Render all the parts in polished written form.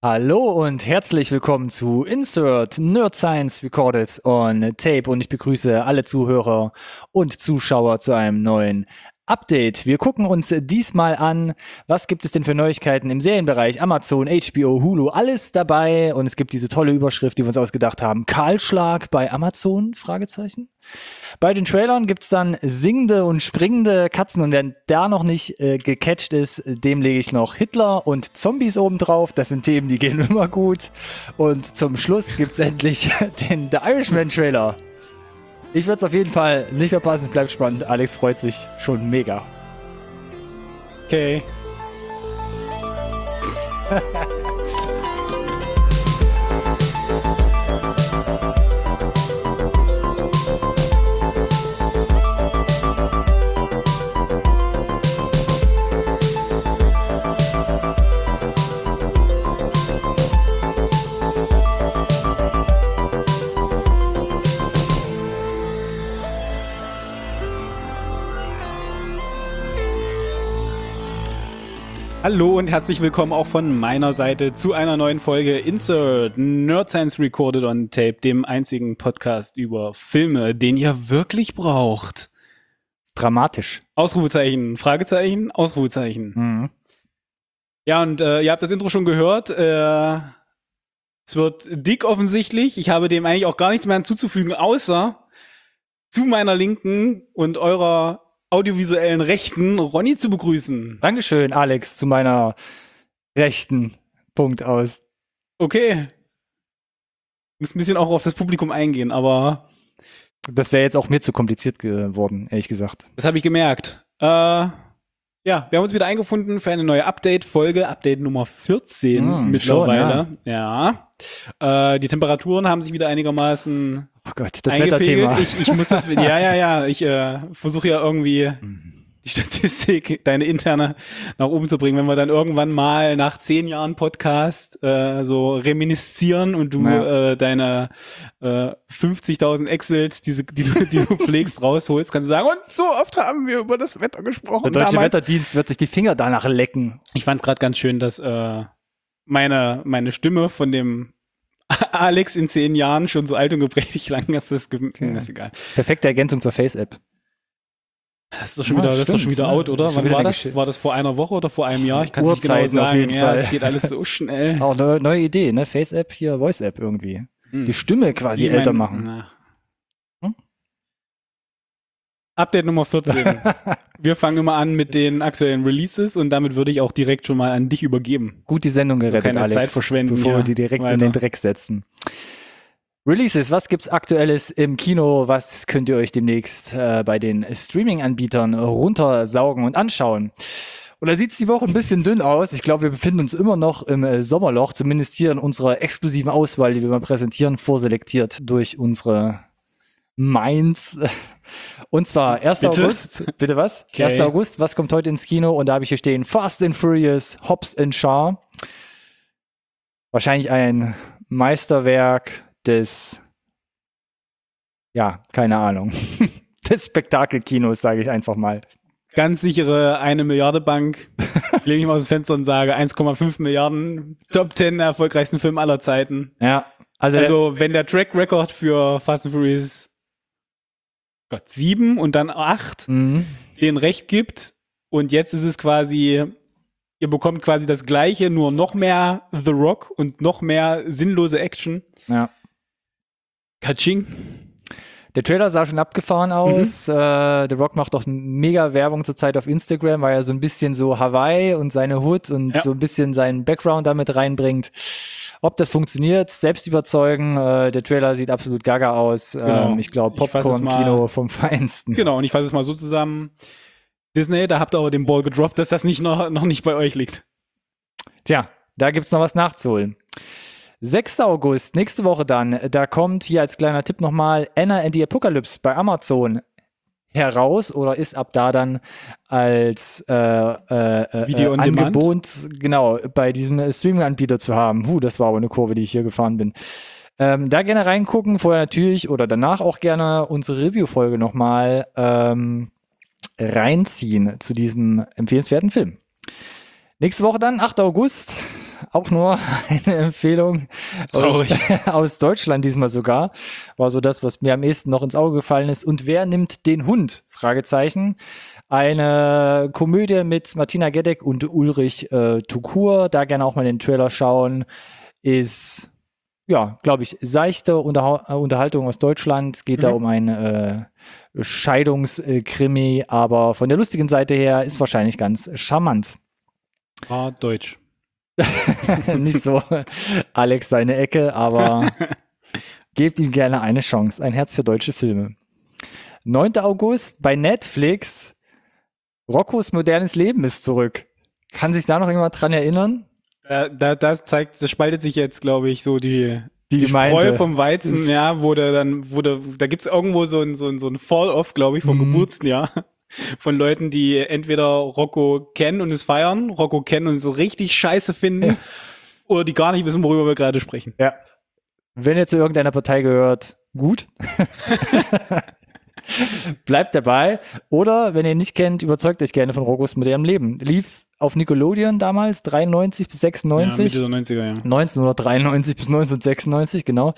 Hallo und herzlich willkommen zu Insert Nerd Science Recorded on Tape und ich begrüße alle Zuhörer und Zuschauer zu einem neuen Update. Wir gucken uns diesmal an, was gibt es denn für Neuigkeiten im Serienbereich, Amazon, HBO, Hulu, alles dabei und es gibt diese tolle Überschrift, die wir uns ausgedacht haben, Kahlschlag bei Amazon, Fragezeichen. Bei den Trailern gibt's dann singende und springende Katzen und wer da noch nicht gecatcht ist, dem lege ich noch Hitler und Zombies obendrauf. Das sind Themen, die gehen immer gut. Und zum Schluss gibt's endlich den The Irishman Trailer. Ich würde es auf jeden Fall nicht verpassen, es bleibt spannend. Alex freut sich schon mega. Okay. Hallo und herzlich willkommen auch von meiner Seite zu einer neuen Folge Insert Nerd Science Recorded on Tape, dem einzigen Podcast über Filme, den ihr wirklich braucht. Dramatisch. Ausrufezeichen, Fragezeichen, Ausrufezeichen. Mhm. Ja, und ihr habt das Intro schon gehört. Es wird dick offensichtlich. Ich habe dem eigentlich auch gar nichts mehr hinzuzufügen, außer zu meiner Linken und eurer audiovisuellen Rechten Ronny zu begrüßen. Dankeschön, Alex, zu meiner rechten Punkt aus. Okay. Muss ein bisschen auch auf das Publikum eingehen, aber Das wäre jetzt auch mir zu kompliziert geworden, ehrlich gesagt. das habe ich gemerkt. Ja, wir haben uns wieder eingefunden für eine neue Update-Folge, Update Nummer 14 mittlerweile. Schon, ja. Die Temperaturen haben sich wieder einigermaßen Oh Gott, das eingepegelt. Wetterthema. Ich muss das, ja. Ich versuche ja irgendwie die Statistik, deine interne, nach oben zu bringen. Wenn wir dann irgendwann mal nach 10 Jahren Podcast so reminiszieren und du deine 50.000 Excels, die du pflegst, rausholst, kannst du sagen, und so oft haben wir über das Wetter gesprochen. Der Deutsche damals. Wetterdienst wird sich die Finger danach lecken. Ich fand es gerade ganz schön, dass meine Stimme von dem Alex in 10 Jahren schon so alt und geprägt lang, dass das ist egal. Perfekte Ergänzung zur Face-App. Das ist doch schon wieder out, oder? Schon Wann wieder war eine das? War das vor einer Woche oder vor einem Jahr? Ich kann es nicht genau Uhrzeiten auf sagen. jeden Ja, Fall. es geht alles so schnell. Auch eine neue Idee, ne? Face-App, hier Voice-App irgendwie. Die Stimme quasi Wie älter mein- machen. Na. Hm? Update Nummer 14. Wir fangen immer an mit den aktuellen Releases und damit würde ich auch direkt schon mal an dich übergeben. Gut die Sendung gerettet, Keine Alex. Zeit verschwenden bevor wir hier die direkt in weiter. den Dreck setzen. Releases, was gibt's Aktuelles im Kino? Was könnt ihr euch demnächst bei den Streaming-Anbietern runtersaugen und anschauen? Und da sieht's die Woche ein bisschen dünn aus. Ich glaube, wir befinden uns immer noch im Sommerloch, zumindest hier in unserer exklusiven Auswahl, die wir mal präsentieren, vorselektiert durch unsere Minds. Und zwar 1. Bitte? August. Bitte was? Okay. 1. August, was kommt heute ins Kino? Und da habe ich hier stehen Fast and Furious, Hobbs and Shaw. Wahrscheinlich ein Meisterwerk des, ja, keine Ahnung, des Spektakelkinos, sage ich einfach mal. Ganz sichere 1 Milliarde Bank. Ich lege mich mal aus dem Fenster und sage 1,5 Milliarden. Top 10 der erfolgreichsten Filme aller Zeiten. Ja, also Wenn der Track Record für Fast and Furious 7 und dann 8 den recht gibt und jetzt ist es quasi, ihr bekommt quasi das Gleiche, nur noch mehr The Rock und noch mehr sinnlose Action. ja. Katsching. Der Trailer sah schon abgefahren aus. The Rock macht doch mega Werbung zurzeit auf Instagram, weil er so ein bisschen so Hawaii und seine Hood und so ein bisschen seinen Background damit reinbringt. Ob das funktioniert, selbst überzeugen. Der Trailer sieht absolut gaga aus. Genau. Ich glaube, Ich fass es Popcorn-Kino vom Feinsten. Genau, und ich fasse es mal so zusammen. Disney, da habt ihr aber den Ball gedroppt, dass das noch nicht bei euch liegt. Tja, da gibt's noch was nachzuholen. 6. August, nächste Woche dann, da kommt hier als kleiner Tipp nochmal Anna and the Apocalypse bei Amazon heraus oder ist ab da dann als Video on Demand? Angebot, genau, bei diesem Streaming-Anbieter zu haben. Das war aber eine Kurve, die ich hier gefahren bin. Da gerne reingucken, vorher natürlich oder danach auch gerne unsere Review-Folge nochmal reinziehen zu diesem empfehlenswerten Film. Nächste Woche dann, 8. August, auch nur eine Empfehlung Traurig. aus Deutschland diesmal sogar. War so das, was mir am ehesten noch ins Auge gefallen ist. Und wer nimmt den Hund? Fragezeichen. Eine Komödie mit Martina Gedeck und Ulrich Tukur. Da gerne auch mal den Trailer schauen. Ist, ja, glaube ich, seichte Unterhaltung aus Deutschland. Es geht da um ein Scheidungskrimi, aber von der lustigen Seite her ist wahrscheinlich ganz charmant. Deutsch. Nicht so Alex seine Ecke, aber gebt ihm gerne eine Chance. Ein Herz für deutsche Filme. 9. August bei Netflix. Roccos modernes Leben ist zurück. Kann sich da noch jemand dran erinnern? Das spaltet sich jetzt, glaube ich, so die Gemeinde. Spreu vom Weizen, ja, da gibt's irgendwo so ein Fall-Off, glaube ich, vom Geburtsjahr von Leuten, die entweder Rocco kennen und es feiern, Rocco kennen und es so richtig scheiße finden, oder die gar nicht wissen, worüber wir gerade sprechen. Ja. Wenn ihr zu irgendeiner Partei gehört, gut. Bleibt dabei. Oder, wenn ihr ihn nicht kennt, überzeugt euch gerne von Roccos modernem Leben. Lief auf Nickelodeon damals, 93 bis 96. Ja, Mitte der 90er, ja. 1993 bis 1996, genau.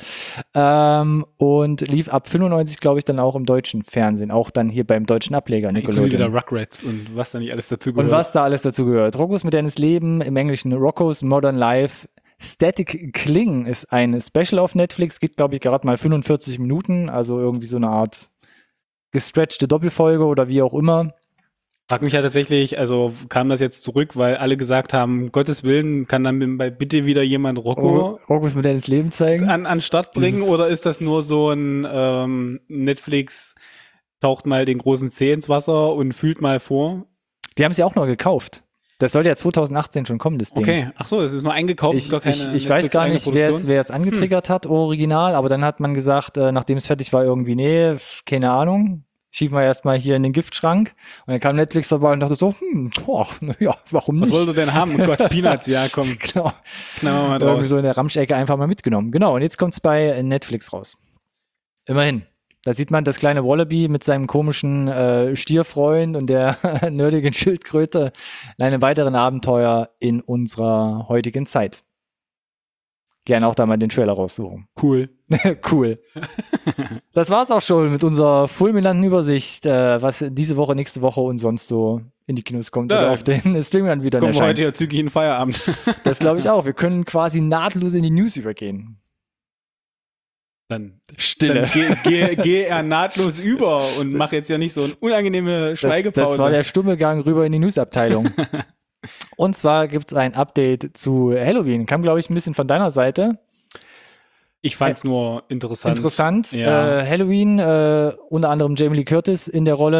Und lief ab 95, glaube ich, dann auch im deutschen Fernsehen. Auch dann hier beim deutschen Ableger Nickelodeon. Inklusive Nickelodeon. der Rugrats und was da nicht alles dazu gehört. Und was da alles dazu gehört. Roccos modernes Leben, im Englischen Roccos Modern Life. Static Kling ist ein Special auf Netflix, geht, glaube ich, gerade mal 45 Minuten, also irgendwie so eine Art gestretchte Doppelfolge oder wie auch immer. Frag mich ja tatsächlich, also kam das jetzt zurück, weil alle gesagt haben, Gottes Willen, kann dann bitte wieder jemand Roccos modernes Leben zeigen? An Start bringen, oder ist das nur so ein Netflix taucht mal den großen Zeh ins Wasser und fühlt mal vor? Die haben sie auch noch gekauft. Das sollte ja 2018 schon kommen, das Ding. Okay, ach so, das ist nur eingekauft. Ich weiß gar nicht, wer es angetriggert hat, original, aber dann hat man gesagt, nachdem es fertig war, irgendwie, nee, keine Ahnung, schieben wir erstmal hier in den Giftschrank. Und dann kam Netflix dabei und dachte so, ja, warum nicht? Was wollt ihr denn haben? Oh Gott, Peanuts, ja, komm. Genau. Knallen wir mal draus. Irgendwie so in der Ramschecke einfach mal mitgenommen. Genau, und jetzt kommt's bei Netflix raus. Immerhin. Da sieht man das kleine Wallaby mit seinem komischen Stierfreund und der nerdigen Schildkröte in einem weiteren Abenteuer in unserer heutigen Zeit. Gerne auch da mal den Trailer raussuchen. Cool. Cool. Das war's auch schon mit unserer fulminanten Übersicht, was diese Woche, nächste Woche und sonst so in die Kinos kommt oder auf den Streamanbietern Kommen wir erscheint. heute ja zügig in den Feierabend. Das glaube ich auch. Wir können quasi nahtlos in die News übergehen. Dann Stille. Geh er nahtlos über und mach jetzt ja nicht so eine unangenehme Schweigepause. Das war der stumme Gang rüber in die Newsabteilung. Und zwar gibt's ein Update zu Halloween. Kam, glaube ich, ein bisschen von deiner Seite. Ich fand's nur interessant. Interessant. Ja. Halloween, unter anderem Jamie Lee Curtis in der Rolle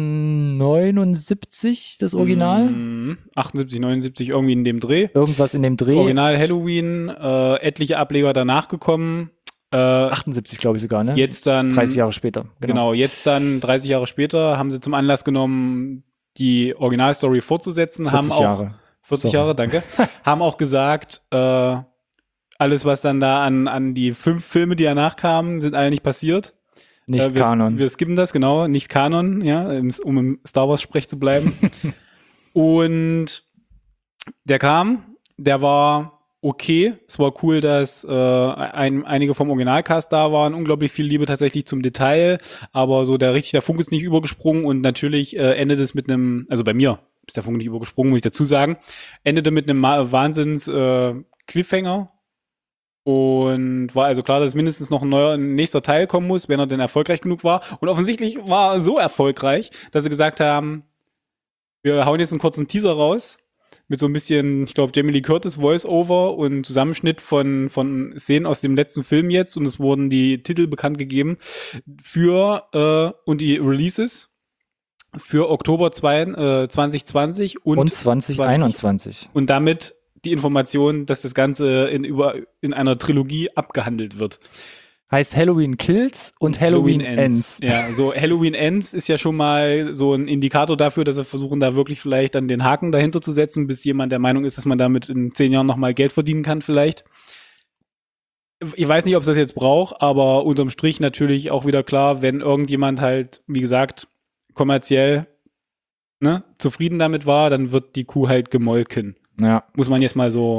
1979, das Original. 78, 79, irgendwie in dem Dreh. Irgendwas in dem Dreh. Das Original Halloween, etliche Ableger danach gekommen. 78, glaube ich sogar, ne? Jetzt dann 30 Jahre später. Genau, jetzt dann 30 Jahre später haben sie zum Anlass genommen, die Originalstory fortzusetzen. 40 Jahre. 40 Jahre, danke. Haben auch gesagt, alles, was dann da an die 5 Filme, die danach kamen, sind alle nicht passiert. Nicht Kanon. Wir skippen das, genau, nicht Kanon, ja, um im Star Wars-Sprech zu bleiben. Und der war okay. Es war cool, dass einige vom Originalcast da waren. Unglaublich viel Liebe tatsächlich zum Detail. Aber so der Funke ist nicht übergesprungen. Und natürlich endet es mit einem, also bei mir ist der Funke nicht übergesprungen, muss ich dazu sagen, endete mit einem Wahnsinns Cliffhanger. Und war also klar, dass mindestens noch ein nächster Teil kommen muss, wenn er denn erfolgreich genug war. Und offensichtlich war er so erfolgreich, dass sie gesagt haben, wir hauen jetzt einen kurzen Teaser raus. Mit so ein bisschen, ich glaube, Jamie Lee Curtis Voice-Over und Zusammenschnitt von Szenen aus dem letzten Film jetzt. Und es wurden die Titel bekannt gegeben und die Releases für Oktober 2020 und 2021. Und damit die Information, dass das Ganze in einer Trilogie abgehandelt wird. Heißt Halloween Kills und Halloween Ends. Ja, so Halloween Ends ist ja schon mal so ein Indikator dafür, dass wir versuchen, da wirklich vielleicht dann den Haken dahinter zu setzen, bis jemand der Meinung ist, dass man damit in 10 Jahren nochmal Geld verdienen kann vielleicht. Ich weiß nicht, ob es das jetzt braucht, aber unterm Strich natürlich auch wieder klar, wenn irgendjemand halt, wie gesagt, kommerziell zufrieden damit war, dann wird die Kuh halt gemolken. Ja. Muss man jetzt mal so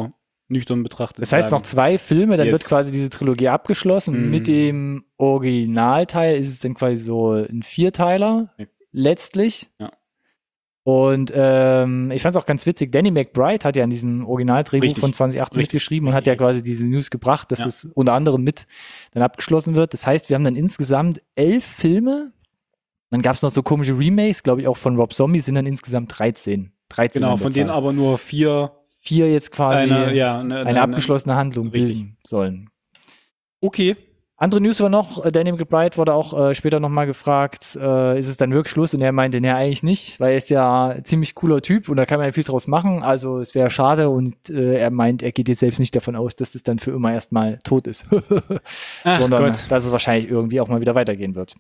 nüchtern betrachtet. Das heißt noch 2 Filme, dann Yes. wird quasi diese Trilogie abgeschlossen. Mhm. Mit dem Originalteil ist es dann quasi so ein 4-Teiler, Ja. letztlich. Ja. Und ich fand es auch ganz witzig, Danny McBride hat ja an diesem Originaldrehbuch Richtig. von 2018 Richtig. mitgeschrieben und hat ja Richtig. quasi diese News gebracht, dass Ja. es unter anderem mit dann abgeschlossen wird. Das heißt, wir haben dann insgesamt 11 Filme. Dann gab es noch so komische Remakes, glaube ich, auch von Rob Zombie, sind dann insgesamt 13. 13 Genau, an der von denen Zahl. aber nur 4 4 jetzt quasi eine abgeschlossene Handlung Richtig. bilden sollen. Okay. Andere News war noch, Danny McBride wurde auch später nochmal gefragt, ist es dann wirklich Schluss? Und er meinte, nee, eigentlich nicht, weil er ist ja ein ziemlich cooler Typ und da kann man ja viel draus machen, also es wäre schade und er meint, er geht jetzt selbst nicht davon aus, dass es dann für immer erstmal tot ist. Ach Sondern Gott. dass es wahrscheinlich irgendwie auch mal wieder weitergehen wird.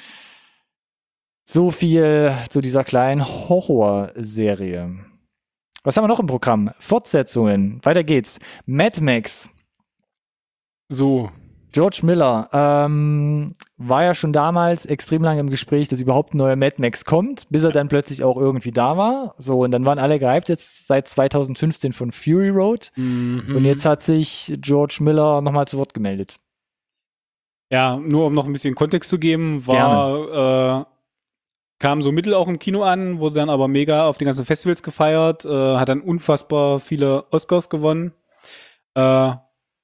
So viel zu dieser kleinen Horrorserie. Was haben wir noch im Programm? Fortsetzungen. Weiter geht's. Mad Max. So. George Miller war ja schon damals extrem lange im Gespräch, dass überhaupt ein neuer Mad Max kommt, bis er dann plötzlich auch irgendwie da war. So, und dann waren alle gehypt jetzt seit 2015 von Fury Road. Mhm. Und jetzt hat sich George Miller nochmal zu Wort gemeldet. Ja, nur um noch ein bisschen Kontext zu geben, kam so mittel auch im Kino an, wurde dann aber mega auf den ganzen Festivals gefeiert, hat dann unfassbar viele Oscars gewonnen. Nach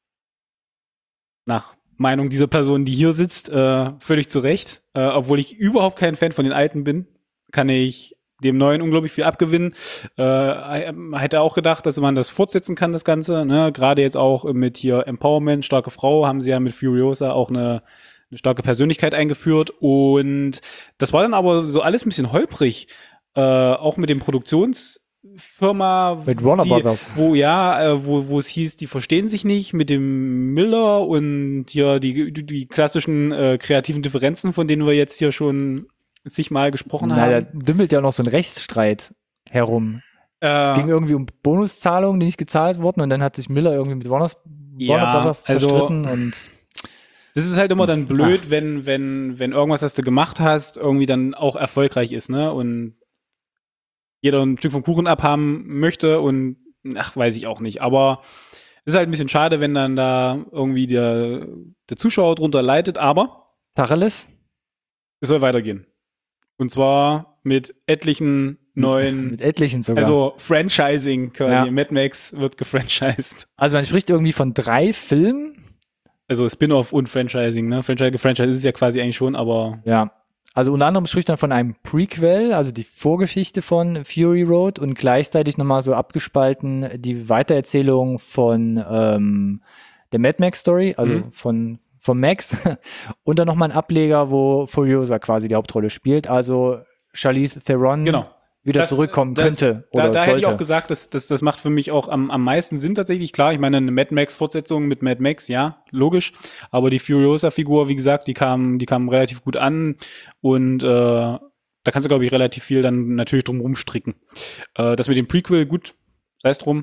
Meinung dieser Person, die hier sitzt, völlig zu Recht. Obwohl ich überhaupt kein Fan von den Alten bin, kann ich dem Neuen unglaublich viel abgewinnen. Hätte auch gedacht, dass man das fortsetzen kann, das Ganze. Ne? Gerade jetzt auch mit hier Empowerment, starke Frau, haben sie ja mit Furiosa auch eine starke Persönlichkeit eingeführt. Und das war dann aber so alles ein bisschen holprig. Auch mit dem Produktionsfirma, Mit Warner Brothers. wo es hieß, die verstehen sich nicht mit dem Miller und hier die klassischen kreativen Differenzen, von denen wir jetzt hier schon zigmal gesprochen Na, da haben. dümmelt ja noch so ein Rechtsstreit herum. Es ging irgendwie um Bonuszahlungen, die nicht gezahlt wurden und dann hat sich Miller irgendwie mit Warner Brothers also zerstritten und das ist halt immer dann blöd, wenn irgendwas, das du gemacht hast, irgendwie dann auch erfolgreich ist, ne? Und jeder ein Stück vom Kuchen abhaben möchte und weiß ich auch nicht. Aber es ist halt ein bisschen schade, wenn dann da irgendwie der Zuschauer drunter leidet, aber Tacheles? es soll weitergehen. Und zwar mit etlichen neuen, Mit etlichen sogar. also Franchising quasi. Ja. Mad Max wird gefranchised. Also man spricht irgendwie von 3 Filmen. Also Spin-off und Franchising, ne? Franchise ist es ja quasi eigentlich schon, aber Ja. Also unter anderem spricht man von einem Prequel, also die Vorgeschichte von Fury Road und gleichzeitig nochmal so abgespalten die Weitererzählung von der Mad Max Story, also von Max und dann nochmal ein Ableger, wo Furiosa quasi die Hauptrolle spielt, also Charlize Theron genau. wieder zurückkommen könnte oder da sollte. hätte ich auch gesagt, das macht für mich auch am meisten Sinn tatsächlich. Klar, ich meine, eine Mad Max-Fortsetzung mit Mad Max, ja, logisch. Aber die Furiosa-Figur, wie gesagt, die kam relativ gut an und da kannst du, glaube ich, relativ viel dann natürlich drum rumstricken. Das mit dem Prequel, gut, sei es drum.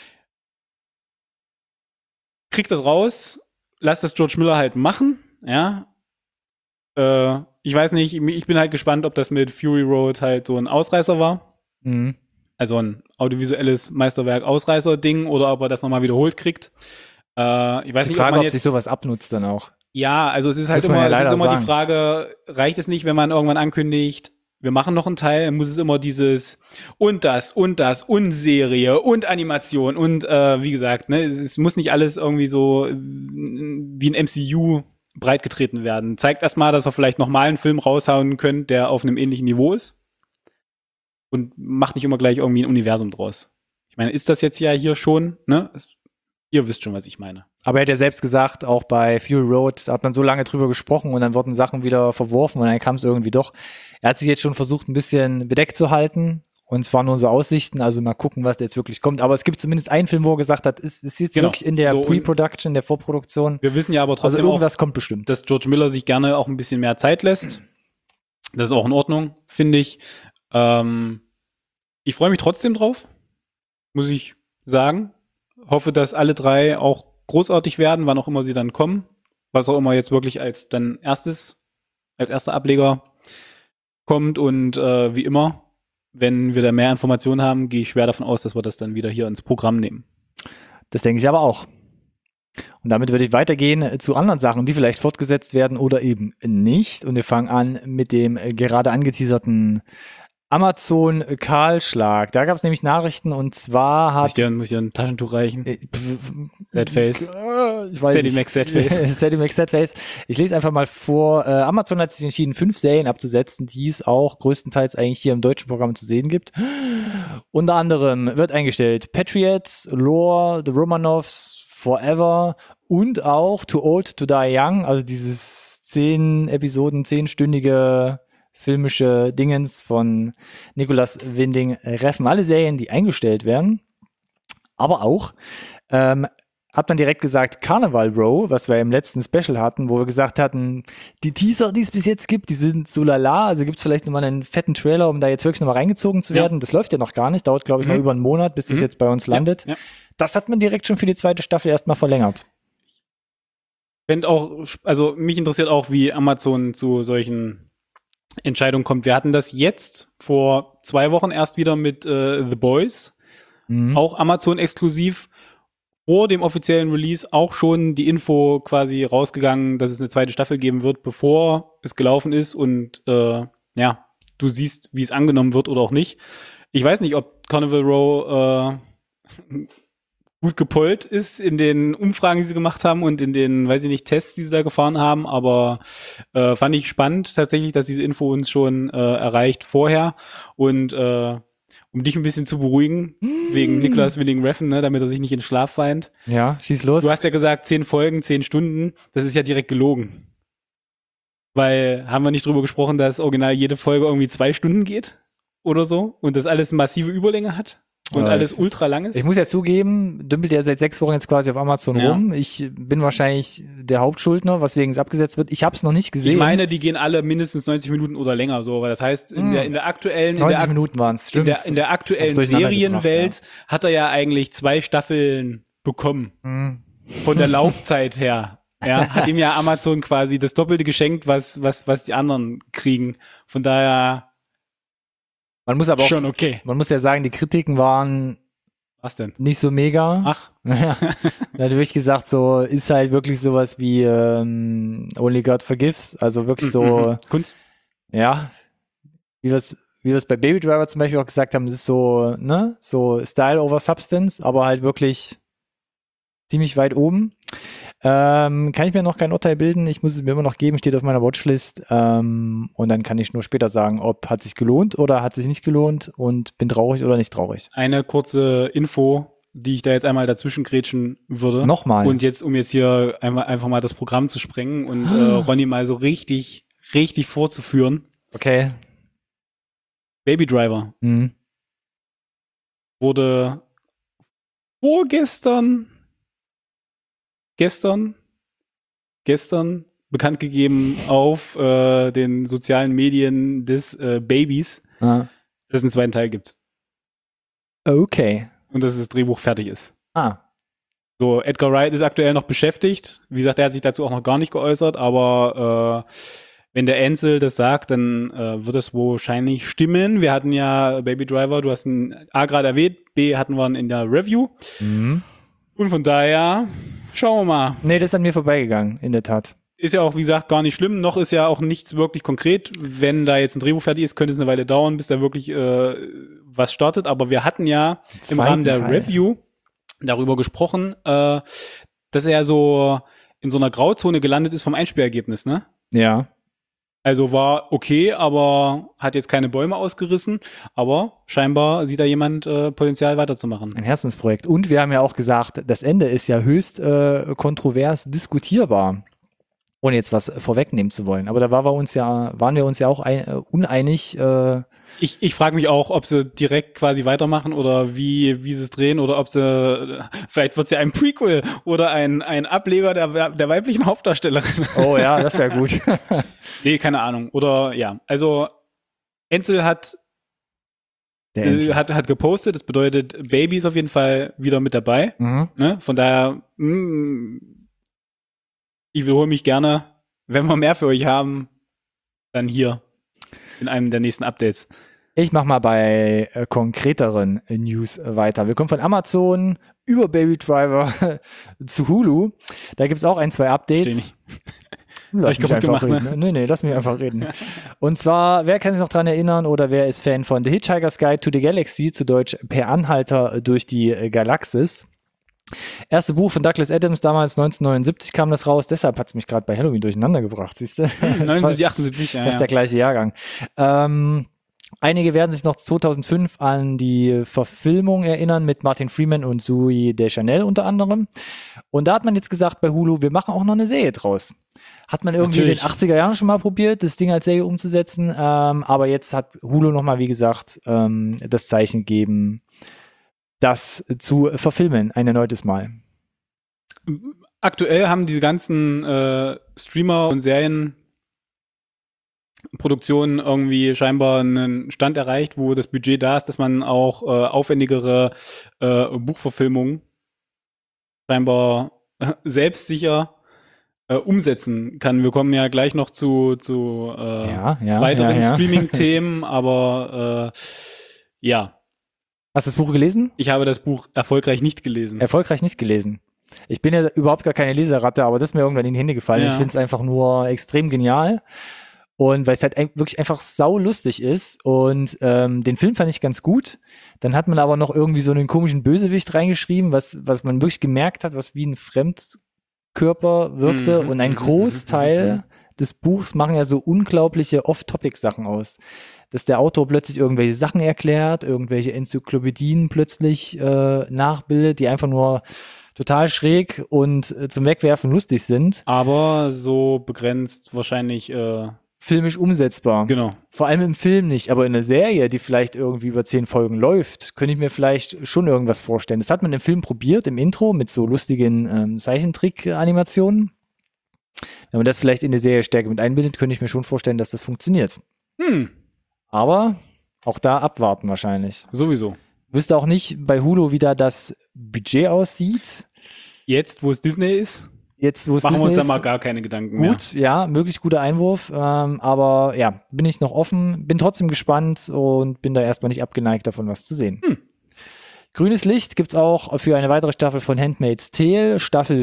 Krieg das raus, lass das George Miller halt machen, ja. Ich weiß nicht, ich bin halt gespannt, ob das mit Fury Road halt so ein Ausreißer war. Mhm. Also ein audiovisuelles Meisterwerk-Ausreißer-Ding oder ob er das nochmal wiederholt kriegt. Ich weiß Die nicht, Frage, ob ob man sich jetzt. sowas abnutzt dann auch. Ja, also es ist halt Muss man immer, ja es ist leider immer die sagen. Frage, reicht es nicht, wenn man irgendwann ankündigt, wir machen noch einen Teil, dann muss es immer dieses und das und Serie und Animation und wie gesagt, ne, es muss nicht alles irgendwie so wie ein MCU breitgetreten werden. Zeigt erstmal, dass ihr vielleicht nochmal einen Film raushauen könnt, der auf einem ähnlichen Niveau ist. Und macht nicht immer gleich irgendwie ein Universum draus. Ich meine, ist das jetzt ja hier schon, ne? Ihr wisst schon, was ich meine. Aber er hat ja selbst gesagt, auch bei Fury Road, da hat man so lange drüber gesprochen und dann wurden Sachen wieder verworfen und dann kam es irgendwie doch. Er hat sich jetzt schon versucht, ein bisschen bedeckt zu halten und es waren nur so Aussichten, also mal gucken, was da jetzt wirklich kommt. Aber es gibt zumindest einen Film, wo er gesagt hat, es ist jetzt Genau. wirklich in der So, Pre-Production, der Vorproduktion. Wir wissen ja aber Also trotzdem auch, irgendwas kommt bestimmt. dass George Miller sich gerne auch ein bisschen mehr Zeit lässt. Das ist auch in Ordnung, finde ich. Ich freue mich trotzdem drauf, muss ich sagen. Hoffe, dass alle 3 auch großartig werden, wann auch immer sie dann kommen. Was auch immer jetzt wirklich als erster Ableger kommt. Und wie immer, wenn wir da mehr Informationen haben, gehe ich schwer davon aus, dass wir das dann wieder hier ins Programm nehmen. Das denke ich aber auch. Und damit würde ich weitergehen zu anderen Sachen, die vielleicht fortgesetzt werden oder eben nicht. Und wir fangen an mit dem gerade angeteaserten Amazon-Kahlschlag. Da gab es nämlich Nachrichten und zwar hat... Muss ich dir ein Taschentuch reichen? Sadface. Ich weiß Steady nicht. Mac Sadface. Steady Mac Sadface. Ich lese einfach mal vor. Amazon hat sich entschieden, 5 Serien abzusetzen, die es auch größtenteils eigentlich hier im deutschen Programm zu sehen gibt. Unter anderem wird eingestellt Patriots, Lore, The Romanovs, Forever und auch Too Old to Die Young, also dieses 10 Episoden, 10-stündige filmische Dingens von Nicolas Winding Refn. Alle Serien, die eingestellt werden. Aber auch hat man direkt gesagt, Carnival Row, was wir im letzten Special hatten, wo wir gesagt hatten, die Teaser, die es bis jetzt gibt, die sind so lala, also gibt es vielleicht nochmal einen fetten Trailer, um da jetzt wirklich nochmal reingezogen zu werden. Das läuft ja noch gar nicht, dauert glaube ich noch über einen Monat, bis das jetzt bei uns landet. Ja. Das hat man direkt schon für die zweite Staffel erstmal verlängert. Also mich interessiert auch, wie Amazon zu solchen Entscheidungen kommt. Wir hatten das jetzt vor 2 Wochen erst wieder mit The Boys, auch Amazon exklusiv. Vor dem offiziellen Release auch schon die Info quasi rausgegangen, dass es eine zweite Staffel geben wird, bevor es gelaufen ist und du siehst, wie es angenommen wird oder auch nicht. Ich weiß nicht, ob Carnival Row gut gepollt ist in den Umfragen, die sie gemacht haben und in den, weiß ich nicht, Tests, die sie da gefahren haben, aber fand ich spannend tatsächlich, dass diese Info uns schon erreicht vorher und um dich ein bisschen zu beruhigen, wegen Nicolas Winding Refn, ne, damit er sich nicht in Schlaf weint. Ja, schieß los. Du hast ja gesagt, 10 Folgen, 10 Stunden, das ist ja direkt gelogen. Weil, haben wir nicht drüber gesprochen, dass original jede Folge irgendwie 2 Stunden geht oder so und das alles massive Überlänge hat? Und alles ultra lang ist. Ich muss ja zugeben, dümpelt ja seit 6 Wochen jetzt quasi auf Amazon rum. Ich bin wahrscheinlich der Hauptschuldner, weswegen es abgesetzt wird. Ich habe es noch nicht gesehen. Ich meine, die gehen alle mindestens 90 Minuten oder länger so, weil das heißt, in der aktuellen 90 Minuten waren es, stimmt. In der aktuellen Serienwelt hat er ja eigentlich 2 Staffeln bekommen. Von der Laufzeit her. Ja, hat ihm ja Amazon quasi das Doppelte geschenkt, was die anderen kriegen. Von daher man muss aber auch, schon okay. Man muss ja sagen, die Kritiken waren was denn? Nicht so mega. Ach. Da hat wirklich gesagt, so ist halt wirklich sowas wie Only God Forgives, also wirklich so Kunst. Ja, wie wir es bei Baby Driver zum Beispiel auch gesagt haben, es ist so, ne, so Style over Substance, aber halt wirklich ziemlich weit oben. Kann ich mir noch kein Urteil bilden. Ich muss es mir immer noch geben, steht auf meiner Watchlist. Und dann kann ich nur später sagen, ob hat sich gelohnt oder hat sich nicht gelohnt und bin traurig oder nicht traurig. Eine kurze Info, die ich da jetzt einmal dazwischen grätschen würde. Nochmal. Und jetzt, um jetzt hier einfach mal das Programm zu sprengen und Ronny mal so richtig vorzuführen. Okay. Baby Driver wurde gestern bekannt gegeben auf den sozialen Medien des Babys, dass es einen zweiten Teil gibt. Okay. Und dass das Drehbuch fertig ist. So, Edgar Wright ist aktuell noch beschäftigt. Wie gesagt, er hat sich dazu auch noch gar nicht geäußert, aber wenn der Ansel das sagt, dann wird es wahrscheinlich stimmen. Wir hatten ja Baby Driver, du hast ihn A gerade erwähnt, B hatten wir ihn in der Review. Und von daher, schauen wir mal. Nee, das ist an mir vorbeigegangen, in der Tat. Ist ja auch, wie gesagt, gar nicht schlimm. Noch ist ja auch nichts wirklich konkret. Wenn da jetzt ein Drehbuch fertig ist, könnte es eine Weile dauern, bis da wirklich was startet. Aber wir hatten ja im Rahmen der Review darüber gesprochen, dass er so in so einer Grauzone gelandet ist vom Einspielergebnis, ne? Ja. Also war okay, aber hat jetzt keine Bäume ausgerissen. Aber scheinbar sieht da jemand Potenzial weiterzumachen. Ein Herzensprojekt. Und wir haben ja auch gesagt, das Ende ist ja höchst kontrovers diskutierbar. Ohne jetzt was vorwegnehmen zu wollen. Aber da waren wir uns ja auch uneinig. Ich frage mich auch, ob sie direkt quasi weitermachen oder wie sie es drehen oder ob sie, vielleicht wird es ja ein Prequel oder ein Ableger der weiblichen Hauptdarstellerin. Oh ja, das wäre gut. Nee, keine Ahnung. Oder ja, also Ansel hat gepostet, das bedeutet, Baby ist auf jeden Fall wieder mit dabei. Ne? Von daher, ich wiederhole mich gerne, wenn wir mehr für euch haben, dann hier in einem der nächsten Updates. Ich mache mal bei konkreteren News weiter. Wir kommen von Amazon über Baby Driver zu Hulu. Da gibt es auch 2 Updates. Lass mich einfach reden. Ne? Nee, lass mich einfach reden. Und zwar, wer kann sich noch dran erinnern oder wer ist Fan von The Hitchhiker's Guide to the Galaxy, zu Deutsch Per Anhalter durch die Galaxis? Erste Buch von Douglas Adams, damals 1979 kam das raus, deshalb hat es mich gerade bei Halloween durcheinander gebracht, siehst du? 79, 78, ja. Das ist der gleiche Jahrgang. Einige werden sich noch 2005 an die Verfilmung erinnern mit Martin Freeman und Zooey Deschanel unter anderem. Und da hat man jetzt gesagt bei Hulu, wir machen auch noch eine Serie draus. Hat man irgendwie in den 80er Jahren schon mal probiert, das Ding als Serie umzusetzen. Aber jetzt hat Hulu nochmal, wie gesagt, das Zeichen gegeben, das zu verfilmen, ein erneutes Mal. Aktuell haben diese ganzen Streamer und Serienproduktionen irgendwie scheinbar einen Stand erreicht, wo das Budget da ist, dass man auch aufwendigere Buchverfilmungen scheinbar selbstsicher umsetzen kann. Wir kommen ja gleich noch zu weiteren Streaming-Themen, aber ja. Hast du das Buch gelesen? Ich habe das Buch erfolgreich nicht gelesen. Erfolgreich nicht gelesen. Ich bin ja überhaupt gar keine Leseratte, aber das ist mir irgendwann in die Hände gefallen. Ja. Ich finde es einfach nur extrem genial. Und weil es halt wirklich einfach sau lustig ist. Und den Film fand ich ganz gut. Dann hat man aber noch irgendwie so einen komischen Bösewicht reingeschrieben, was man wirklich gemerkt hat, was wie ein Fremdkörper wirkte. Und ein Großteil des Buchs machen ja so unglaubliche Off-Topic-Sachen aus. Dass der Autor plötzlich irgendwelche Sachen erklärt, irgendwelche Enzyklopädien plötzlich nachbildet, die einfach nur total schräg und zum Wegwerfen lustig sind. Aber so begrenzt wahrscheinlich filmisch umsetzbar. Genau. Vor allem im Film nicht, aber in einer Serie, die vielleicht irgendwie über 10 Folgen läuft, könnte ich mir vielleicht schon irgendwas vorstellen. Das hat man im Film probiert, im Intro, mit so lustigen Zeichentrick-Animationen. Wenn man das vielleicht in die Serie stärker mit einbindet, könnte ich mir schon vorstellen, dass das funktioniert. Aber auch da abwarten wahrscheinlich. Sowieso. Wüsste auch nicht bei Hulu, wie da das Budget aussieht. Jetzt, wo es Disney ist? Jetzt, wo es machen Disney wir uns ist, da mal gar keine Gedanken mehr. Gut, ja, möglich guter Einwurf. Aber ja, bin ich noch offen, bin trotzdem gespannt und bin da erstmal nicht abgeneigt davon, was zu sehen. Grünes Licht gibt's auch für eine weitere Staffel von Handmaid's Tale. Staffel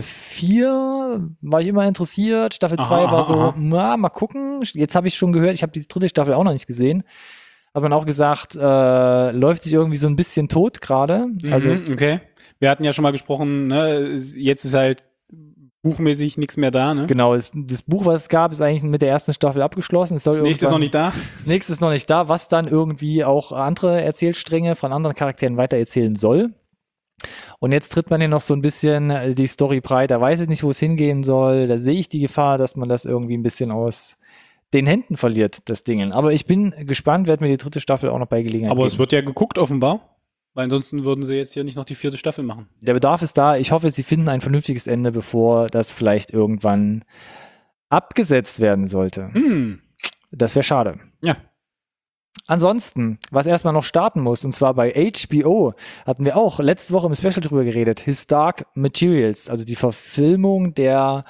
4 war ich immer interessiert. Staffel 2 war so, mal gucken. Jetzt habe ich schon gehört, ich habe die 3. Staffel auch noch nicht gesehen. Hat man auch gesagt, läuft sich irgendwie so ein bisschen tot gerade. Also okay. Wir hatten ja schon mal gesprochen, ne? Jetzt ist halt buchmäßig nichts mehr da, ne? Genau, das Buch, was es gab, ist eigentlich mit der ersten Staffel abgeschlossen. Das nächste ist noch nicht da. Das nächste ist noch nicht da, was dann irgendwie auch andere Erzählstränge von anderen Charakteren weitererzählen soll. Und jetzt tritt man hier noch so ein bisschen die Story breit. Da weiß ich nicht, wo es hingehen soll. Da sehe ich die Gefahr, dass man das irgendwie ein bisschen aus den Händen verliert, das Ding. Aber ich bin gespannt, werde mir die 3. Staffel auch noch bei Gelegenheit Aber geben. es wird ja geguckt offenbar. Weil ansonsten würden sie jetzt hier nicht noch die 4. Staffel machen. Der Bedarf ist da. Ich hoffe, sie finden ein vernünftiges Ende, bevor das vielleicht irgendwann abgesetzt werden sollte. Das wäre schade. Ja. Ansonsten, was erstmal noch starten muss, und zwar bei HBO, hatten wir auch letzte Woche im Special drüber geredet, His Dark Materials, also die Verfilmung der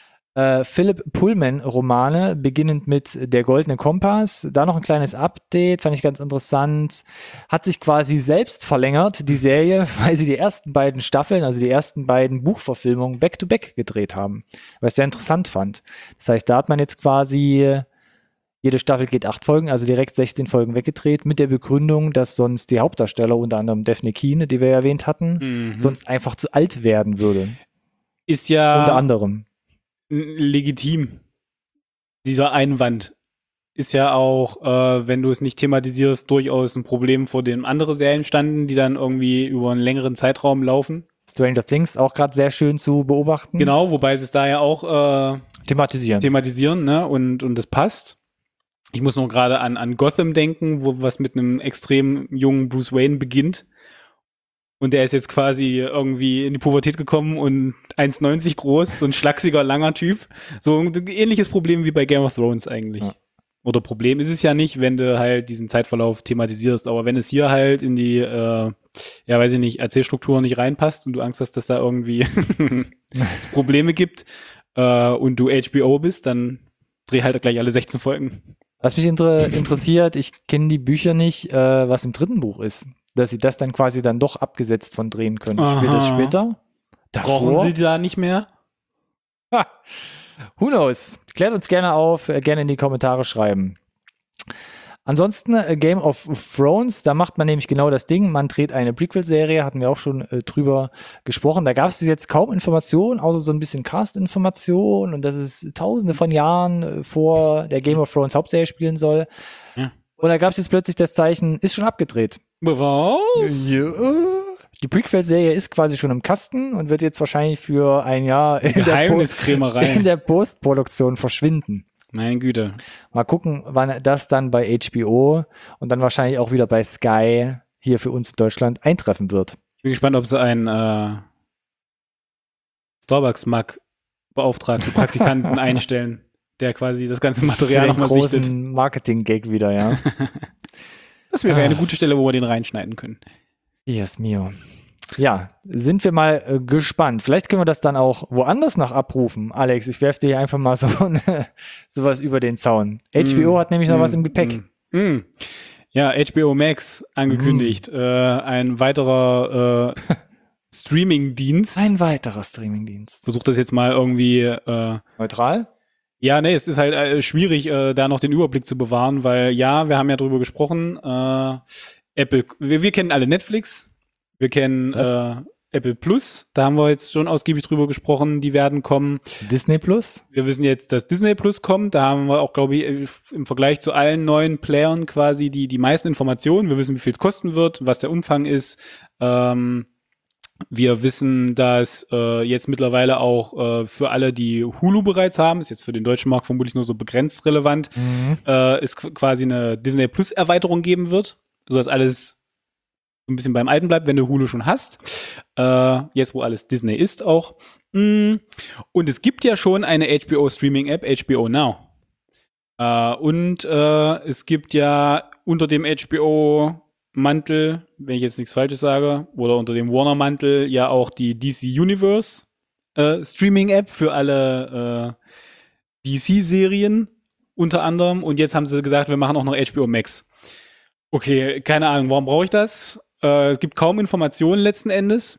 Philip Pullman-Romane, beginnend mit Der Goldene Kompass. Da noch ein kleines Update, fand ich ganz interessant. Hat sich quasi selbst verlängert, die Serie, weil sie die ersten beiden Staffeln, also die ersten beiden Buchverfilmungen back-to-back gedreht haben. Was ich sehr interessant fand. Das heißt, da hat man jetzt quasi, jede Staffel geht 8 Folgen, also direkt 16 Folgen weggedreht, mit der Begründung, dass sonst die Hauptdarsteller, unter anderem Daphne Keane, die wir ja erwähnt hatten, sonst einfach zu alt werden würde. Ist ja unter anderem legitim. Dieser Einwand ist ja auch, wenn du es nicht thematisierst, durchaus ein Problem, vor dem andere Serien standen, die dann irgendwie über einen längeren Zeitraum laufen. Stranger Things auch gerade sehr schön zu beobachten. Genau, wobei sie es da ja auch thematisieren, ne? Und das passt. Ich muss noch gerade an Gotham denken, wo was mit einem extrem jungen Bruce Wayne beginnt. Und der ist jetzt quasi irgendwie in die Pubertät gekommen und 1,90 groß, so ein schlachsiger, langer Typ. So ein ähnliches Problem wie bei Game of Thrones eigentlich. Ja. Oder Problem ist es ja nicht, wenn du halt diesen Zeitverlauf thematisierst. Aber wenn es hier halt in die, weiß ich nicht, Erzählstruktur nicht reinpasst und du Angst hast, dass da irgendwie es Probleme gibt und du HBO bist, dann dreh halt gleich alle 16 Folgen. Was mich interessiert, ich kenne die Bücher nicht, was im dritten Buch ist. Dass sie das dann quasi dann doch abgesetzt von drehen können. Spielt das später? Brauchen sie da nicht mehr? Ha. Who knows? Klärt uns gerne auf, gerne in die Kommentare schreiben. Ansonsten Game of Thrones, da macht man nämlich genau das Ding, man dreht eine Prequel-Serie, hatten wir auch schon drüber gesprochen, da gab es jetzt kaum Informationen, außer so ein bisschen Cast-Informationen und dass es tausende von Jahren vor der Game of Thrones Hauptserie spielen soll. Ja. Und da gab es jetzt plötzlich das Zeichen, ist schon abgedreht. Was? Ja. Die Prequel-Serie ist quasi schon im Kasten und wird jetzt wahrscheinlich für ein Jahr in der Postproduktion verschwinden. Meine Güte. Mal gucken, wann das dann bei HBO und dann wahrscheinlich auch wieder bei Sky hier für uns in Deutschland eintreffen wird. Ich bin gespannt, ob sie einen Starbucks-Mug beauftragten Praktikanten einstellen, der quasi das ganze Material nochmal sichtet. Großen Marketing-Gag wieder, ja. Das wäre eine gute Stelle, wo wir den reinschneiden können. Yes, mio. Ja, sind wir mal gespannt. Vielleicht können wir das dann auch woanders noch abrufen. Alex, ich werfe dir hier einfach mal sowas über den Zaun. HBO hat nämlich noch was im Gepäck. Ja, HBO Max angekündigt. Ein weiterer Streaming-Dienst. Ein weiterer Streaming-Dienst. Versuch das jetzt mal irgendwie neutral? Ja, nee, es ist halt schwierig, da noch den Überblick zu bewahren, weil ja, wir haben ja drüber gesprochen, Apple, wir kennen alle Netflix. Wir kennen Apple Plus, da haben wir jetzt schon ausgiebig drüber gesprochen, die werden kommen. Disney Plus? Wir wissen jetzt, dass Disney Plus kommt, da haben wir auch, glaube ich, im Vergleich zu allen neuen Playern quasi die meisten Informationen. Wir wissen, wie viel es kosten wird, was der Umfang ist. Wir wissen, dass jetzt mittlerweile auch für alle, die Hulu bereits haben, ist jetzt für den deutschen Markt vermutlich nur so begrenzt relevant, es quasi eine Disney Plus Erweiterung geben wird, sodass alles ein bisschen beim Alten bleibt, wenn du Hulu schon hast. Jetzt, wo alles Disney ist auch. Und es gibt ja schon eine HBO-Streaming-App, HBO Now. Und es gibt ja unter dem HBO-Mantel, wenn ich jetzt nichts Falsches sage, oder unter dem Warner-Mantel ja auch die DC Universe Streaming-App für alle DC-Serien unter anderem. Und jetzt haben sie gesagt, wir machen auch noch HBO Max. Okay, keine Ahnung, warum brauche ich das? Es gibt kaum Informationen letzten Endes.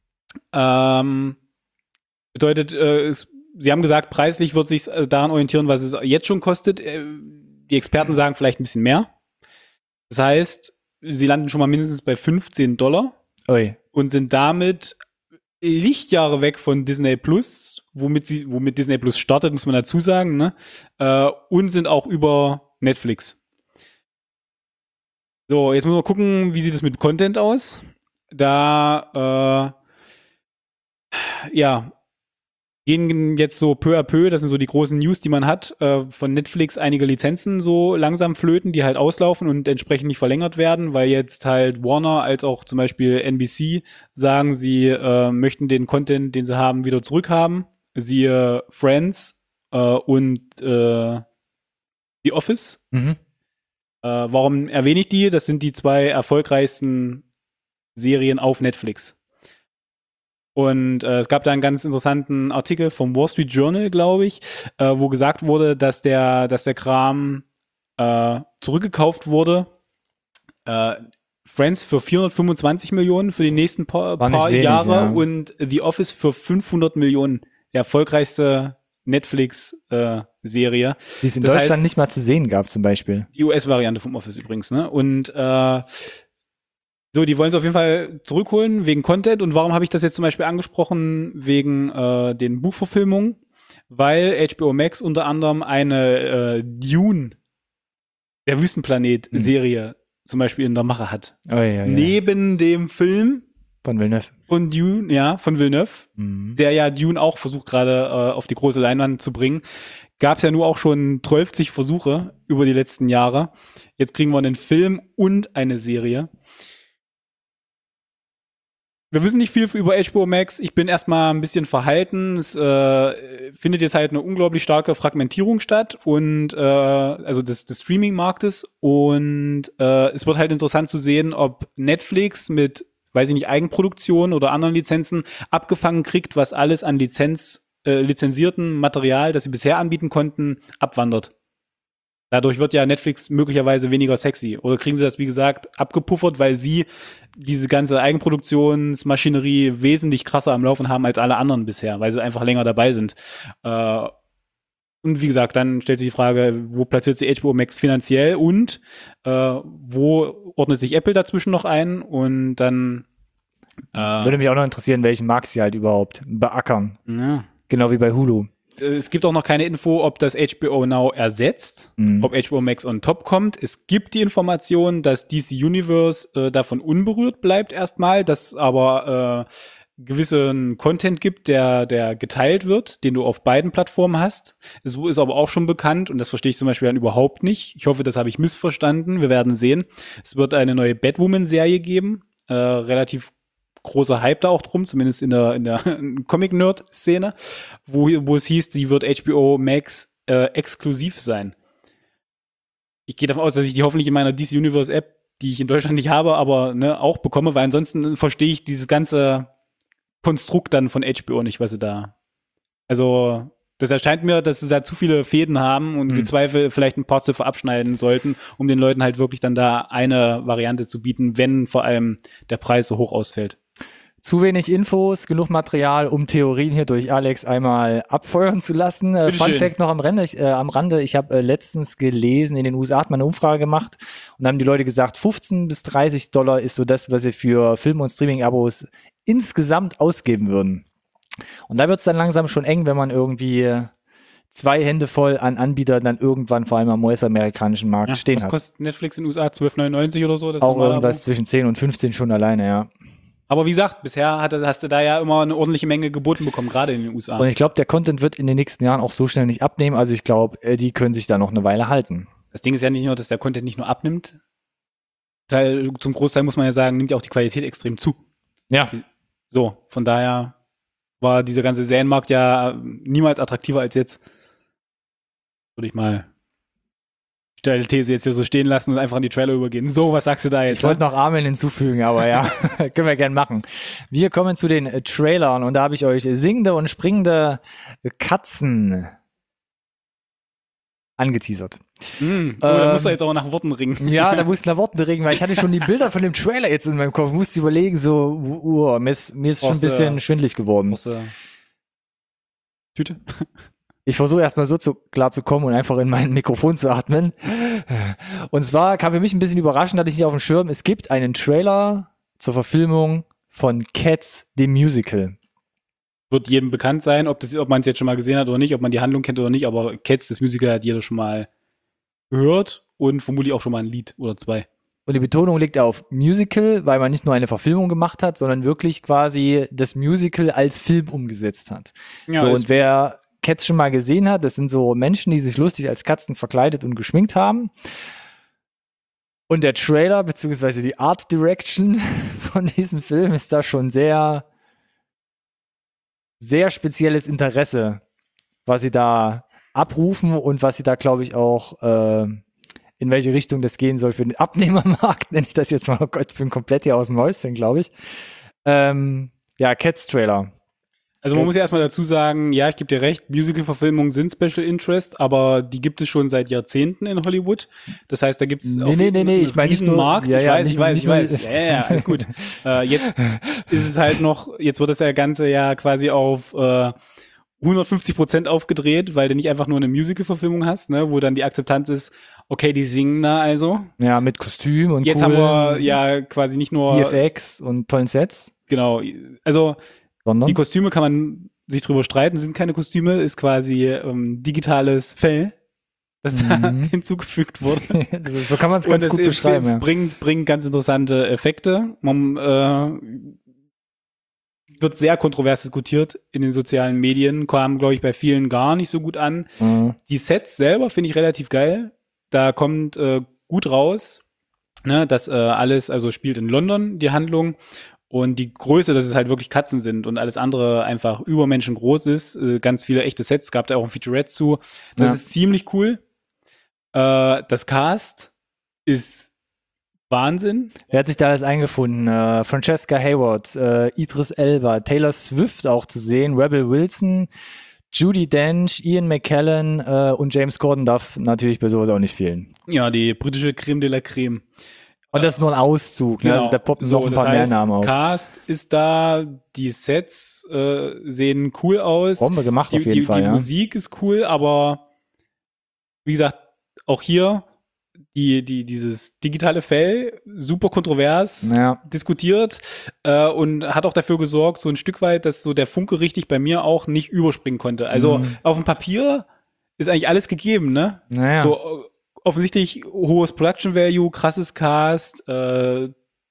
Bedeutet, sie haben gesagt, preislich wird sich daran orientieren, was es jetzt schon kostet. Die Experten sagen vielleicht ein bisschen mehr. Das heißt, sie landen schon mal mindestens bei $15 und sind damit Lichtjahre weg von Disney Plus, womit Disney Plus startet, muss man dazu sagen, ne? Und sind auch über Netflix. So, jetzt müssen wir gucken, wie sieht es mit Content aus. Da, gehen jetzt so peu à peu, das sind so die großen News, die man hat, von Netflix einige Lizenzen so langsam flöten, die halt auslaufen und entsprechend nicht verlängert werden, weil jetzt halt Warner als auch zum Beispiel NBC sagen, sie möchten den Content, den sie haben, wieder zurückhaben. Siehe Friends und The Office. Warum erwähne ich die? Das sind die 2 erfolgreichsten Serien auf Netflix. Und es gab da einen ganz interessanten Artikel vom Wall Street Journal, glaube ich, wo gesagt wurde, dass der Kram zurückgekauft wurde. Friends für 425 Millionen für die nächsten paar wenig, Jahre, ja. Und The Office für 500 Millionen. Der erfolgreichste Netflix-Serie. Die es in Deutschland nicht mal zu sehen gab, zum Beispiel. Die US-Variante vom Office übrigens, ne? Und so, die wollen es auf jeden Fall zurückholen wegen Content. Und warum habe ich das jetzt zum Beispiel angesprochen? Wegen den Buchverfilmungen. Weil HBO Max unter anderem eine Dune, der Wüstenplanet-Serie zum Beispiel in der Mache hat. Neben dem Film von Villeneuve. Von Dune, ja, von Villeneuve, der ja Dune auch versucht gerade auf die große Leinwand zu bringen. Gab es ja nur auch schon 12 Versuche über die letzten Jahre. Jetzt kriegen wir einen Film und eine Serie. Wir wissen nicht viel über HBO Max. Ich bin erstmal ein bisschen verhalten. Es findet jetzt halt eine unglaublich starke Fragmentierung statt und also des Streaming-Marktes. Und es wird halt interessant zu sehen, ob Netflix mit, weiß ich nicht, Eigenproduktion oder anderen Lizenzen abgefangen kriegt, was alles an lizenzierten Material, das sie bisher anbieten konnten, abwandert. Dadurch wird ja Netflix möglicherweise weniger sexy. Oder kriegen sie das, wie gesagt, abgepuffert, weil sie diese ganze Eigenproduktionsmaschinerie wesentlich krasser am Laufen haben als alle anderen bisher, weil sie einfach länger dabei sind. Und wie gesagt, dann stellt sich die Frage, wo platziert sich HBO Max finanziell und wo ordnet sich Apple dazwischen noch ein? Und dann Würde mich auch noch interessieren, welchen Markt sie halt überhaupt beackern. ja. Genau wie bei Hulu. Es gibt auch noch keine Info, ob das HBO Now ersetzt, ob HBO Max on top kommt. Es gibt die Information, dass DC Universe davon unberührt bleibt erstmal, dass aber gewissen Content gibt, der geteilt wird, den du auf beiden Plattformen hast. Es ist aber auch schon bekannt, und das verstehe ich zum Beispiel dann überhaupt nicht. Ich hoffe, das habe ich missverstanden. Wir werden sehen. Es wird eine neue Batwoman-Serie geben, relativ großer Hype da auch drum, zumindest in der Comic-Nerd-Szene, wo es hieß, die wird HBO Max exklusiv sein. Ich gehe davon aus, dass ich die hoffentlich in meiner DC Universe App, die ich in Deutschland nicht habe, aber auch bekomme, weil ansonsten verstehe ich dieses ganze Konstrukt dann von HBO nicht, was sie da. Also, das erscheint mir, dass sie da zu viele Fäden haben und gezweifelt vielleicht ein paar zu verabschneiden sollten, um den Leuten halt wirklich dann da eine Variante zu bieten, wenn vor allem der Preis so hoch ausfällt. Zu wenig Infos, genug Material, um Theorien hier durch Alex einmal abfeuern zu lassen. Fun Fact noch am Rande. Ich habe letztens gelesen, in den USA hat man eine Umfrage gemacht und da haben die Leute gesagt, $15 bis $30 ist so das, was sie für Film- und Streaming-Abos insgesamt ausgeben würden. Und da wird es dann langsam schon eng, wenn man irgendwie 2 Hände voll an Anbietern dann irgendwann vor allem am US-amerikanischen Markt stehen was hat. Was kostet Netflix in den USA? $12,99 oder so? Das auch irgendwas zwischen 10 und 15 schon alleine, ja. Aber wie gesagt, bisher hast du da ja immer eine ordentliche Menge geboten bekommen, gerade in den USA. Und ich glaube, der Content wird in den nächsten Jahren auch so schnell nicht abnehmen. Also ich glaube, die können sich da noch eine Weile halten. Das Ding ist ja nicht nur, dass der Content nicht nur abnimmt. Zum Großteil muss man ja sagen, nimmt ja auch die Qualität extrem zu. Ja. So, von daher war dieser ganze Serienmarkt ja niemals attraktiver als jetzt. Würde ich mal steile These jetzt hier so stehen lassen und einfach in die Trailer übergehen. So, was sagst du da jetzt? Ich wollte noch Amen hinzufügen, aber ja, können wir gern machen. Wir kommen zu den Trailern und da habe ich euch singende und springende Katzen angeteasert. Da musst du jetzt auch nach Worten ringen. Ja, da musst du nach Worten ringen, weil ich hatte schon die Bilder von dem Trailer jetzt in meinem Kopf. Musste überlegen, so, mir ist schon ein bisschen schwindelig geworden. Tüte? Ich versuche erstmal so klar zu kommen und einfach in mein Mikrofon zu atmen. Und zwar kam für mich ein bisschen überraschend, hatte ich nicht auf dem Schirm, es gibt einen Trailer zur Verfilmung von Cats, dem Musical. Wird jedem bekannt sein, ob man es jetzt schon mal gesehen hat oder nicht, ob man die Handlung kennt oder nicht, aber Cats, das Musical, hat jeder schon mal gehört und vermutlich auch schon mal ein Lied oder 2. Und die Betonung liegt auf Musical, weil man nicht nur eine Verfilmung gemacht hat, sondern wirklich quasi das Musical als Film umgesetzt hat. Ja, so, und wer Cats schon mal gesehen hat, das sind so Menschen, die sich lustig als Katzen verkleidet und geschminkt haben. Und der Trailer, beziehungsweise die Art Direction von diesem Film ist da schon sehr, sehr spezielles Interesse, was sie da abrufen und was sie da, glaube ich, auch in welche Richtung das gehen soll für den Abnehmermarkt, nenne ich das jetzt mal. Oh Gott, ich bin komplett hier aus dem Häuschen, glaube ich. Ja, Cats-Trailer. Also man muss ja erstmal dazu sagen, ja, ich gebe dir recht, Musical-Verfilmungen sind Special Interest, aber die gibt es schon seit Jahrzehnten in Hollywood. Das heißt, da gibt es ich meine nicht nur Markt. Ja, ich weiß. Ja, alles gut. Jetzt ist es halt noch, jetzt wird das Ganze ja quasi auf 150% aufgedreht, weil du nicht einfach nur eine Musical-Verfilmung hast, ne, wo dann die Akzeptanz ist, okay, die singen da also. Ja, mit Kostüm und jetzt haben wir ja quasi nicht nur VFX und tollen Sets. Genau, also die Kostüme kann man sich drüber streiten, sind keine Kostüme, ist quasi digitales Fell, das da hinzugefügt wurde. So kann man es ganz gut beschreiben. Ja. Bringt ganz interessante Effekte. Man wird sehr kontrovers diskutiert in den sozialen Medien, kam, glaube ich, bei vielen gar nicht so gut an. Die Sets selber finde ich relativ geil. Da kommt gut raus, ne, dass alles, also spielt in London, die Handlung. Und die Größe, dass es halt wirklich Katzen sind und alles andere einfach übermenschen groß ist. Ganz viele echte Sets, gab da auch ein Featurette zu. Das ist ziemlich cool. Das Cast ist Wahnsinn. Wer hat sich da alles eingefunden? Francesca Hayward, Idris Elba, Taylor Swift auch zu sehen, Rebel Wilson, Judi Dench, Ian McKellen und James Corden darf natürlich bei sowas auch nicht fehlen. Ja, die britische Creme de la Creme. Und das ist nur ein Auszug, ne? Genau. Also da poppen noch ein paar mehr Namen auf. Cast ist da, die Sets sehen cool aus. Bombe gemacht auf jeden Fall, Die ja. Musik ist cool, aber wie gesagt, auch hier dieses digitale Fell, super kontrovers diskutiert und hat auch dafür gesorgt, so ein Stück weit, dass so der Funke richtig bei mir auch nicht überspringen konnte. Also auf dem Papier ist eigentlich alles gegeben, ne? Naja. So offensichtlich hohes Production Value, krasses Cast, tolle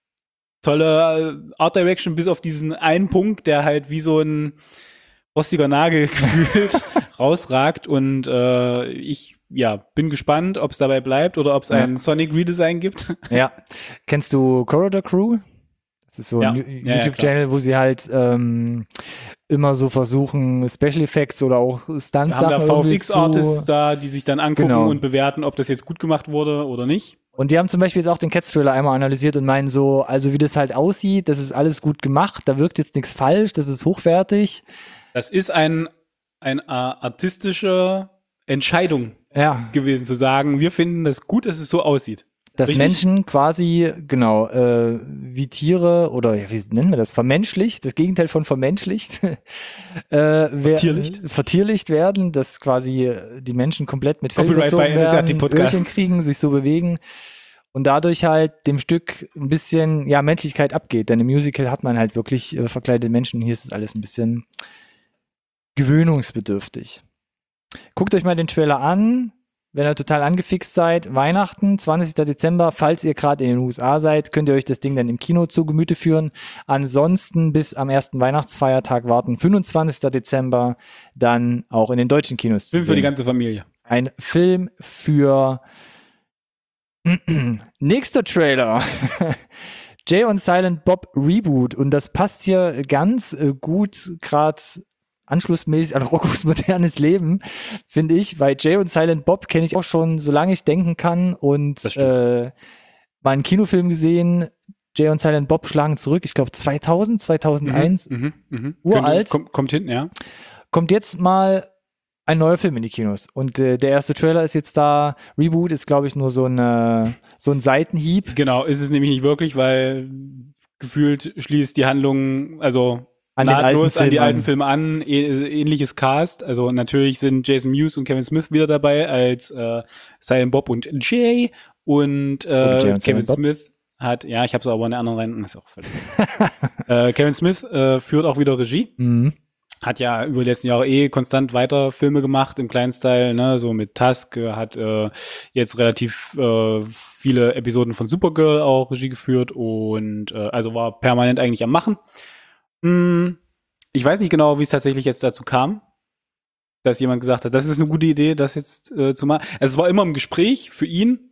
Art Direction, bis auf diesen einen Punkt, der halt wie so ein rostiger Nagel gefühlt rausragt. Und ich bin gespannt, ob es dabei bleibt oder ob es ein Sonic Redesign gibt. Ja. Kennst du Corridor Crew? Das ist so ein YouTube-Channel, wo sie halt immer so versuchen, Special Effects oder auch Stunt-Sachen haben da VFX-Artists da, die sich dann angucken und bewerten, ob das jetzt gut gemacht wurde oder nicht. Und die haben zum Beispiel jetzt auch den Cats-Trailer einmal analysiert und meinen so, also wie das halt aussieht, das ist alles gut gemacht, da wirkt jetzt nichts falsch, das ist hochwertig. Das ist eine artistische Entscheidung gewesen, zu sagen, wir finden das gut, dass es so aussieht. Dass Menschen quasi, wie Tiere oder wie nennen wir das, vermenschlicht, das Gegenteil von vermenschlicht, vertierlicht werden, dass quasi die Menschen komplett mit Fell überzogen werden, Öhrchen kriegen, sich so bewegen und dadurch halt dem Stück ein bisschen, Menschlichkeit abgeht. Denn im Musical hat man halt wirklich verkleidete Menschen, hier ist es alles ein bisschen gewöhnungsbedürftig. Guckt euch mal den Trailer an. Wenn ihr total angefixt seid, Weihnachten, 20. Dezember, falls ihr gerade in den USA seid, könnt ihr euch das Ding dann im Kino zu Gemüte führen. Ansonsten bis am ersten Weihnachtsfeiertag warten, 25. Dezember, dann auch in den deutschen Kinos. Film für die ganze Familie. Ein Film für nächster Trailer. Jay und Silent Bob Reboot. Und das passt hier ganz gut gerade anschlussmäßig an Roccos modernes Leben, finde ich, weil Jay und Silent Bob kenne ich auch schon, solange ich denken kann und mal einen Kinofilm gesehen, Jay und Silent Bob schlagen zurück, ich glaube 2001, uralt. Kommt hinten, ja. Kommt jetzt mal ein neuer Film in die Kinos und der erste Trailer ist jetzt da, Reboot ist glaube ich nur so ein Seitenhieb. Genau, ist es nämlich nicht wirklich, weil gefühlt schließt die Handlung, also nahtlos an die alten Filme an, ähnliches Cast. Also natürlich sind Jason Mewes und Kevin Smith wieder dabei als Silent Bob und Jay. Und Kevin Smith hat, ich habe es aber in der anderen Reihe, ist auch völlig. Kevin Smith führt auch wieder Regie. Mhm. Hat ja über die letzten Jahre konstant weiter Filme gemacht im kleinen Style, ne, so mit Tusk, hat jetzt relativ viele Episoden von Supergirl auch Regie geführt und also war permanent eigentlich am Machen. Ich weiß nicht genau, wie es tatsächlich jetzt dazu kam, dass jemand gesagt hat, das ist eine gute Idee, das jetzt zu machen. Also es war immer im Gespräch für ihn.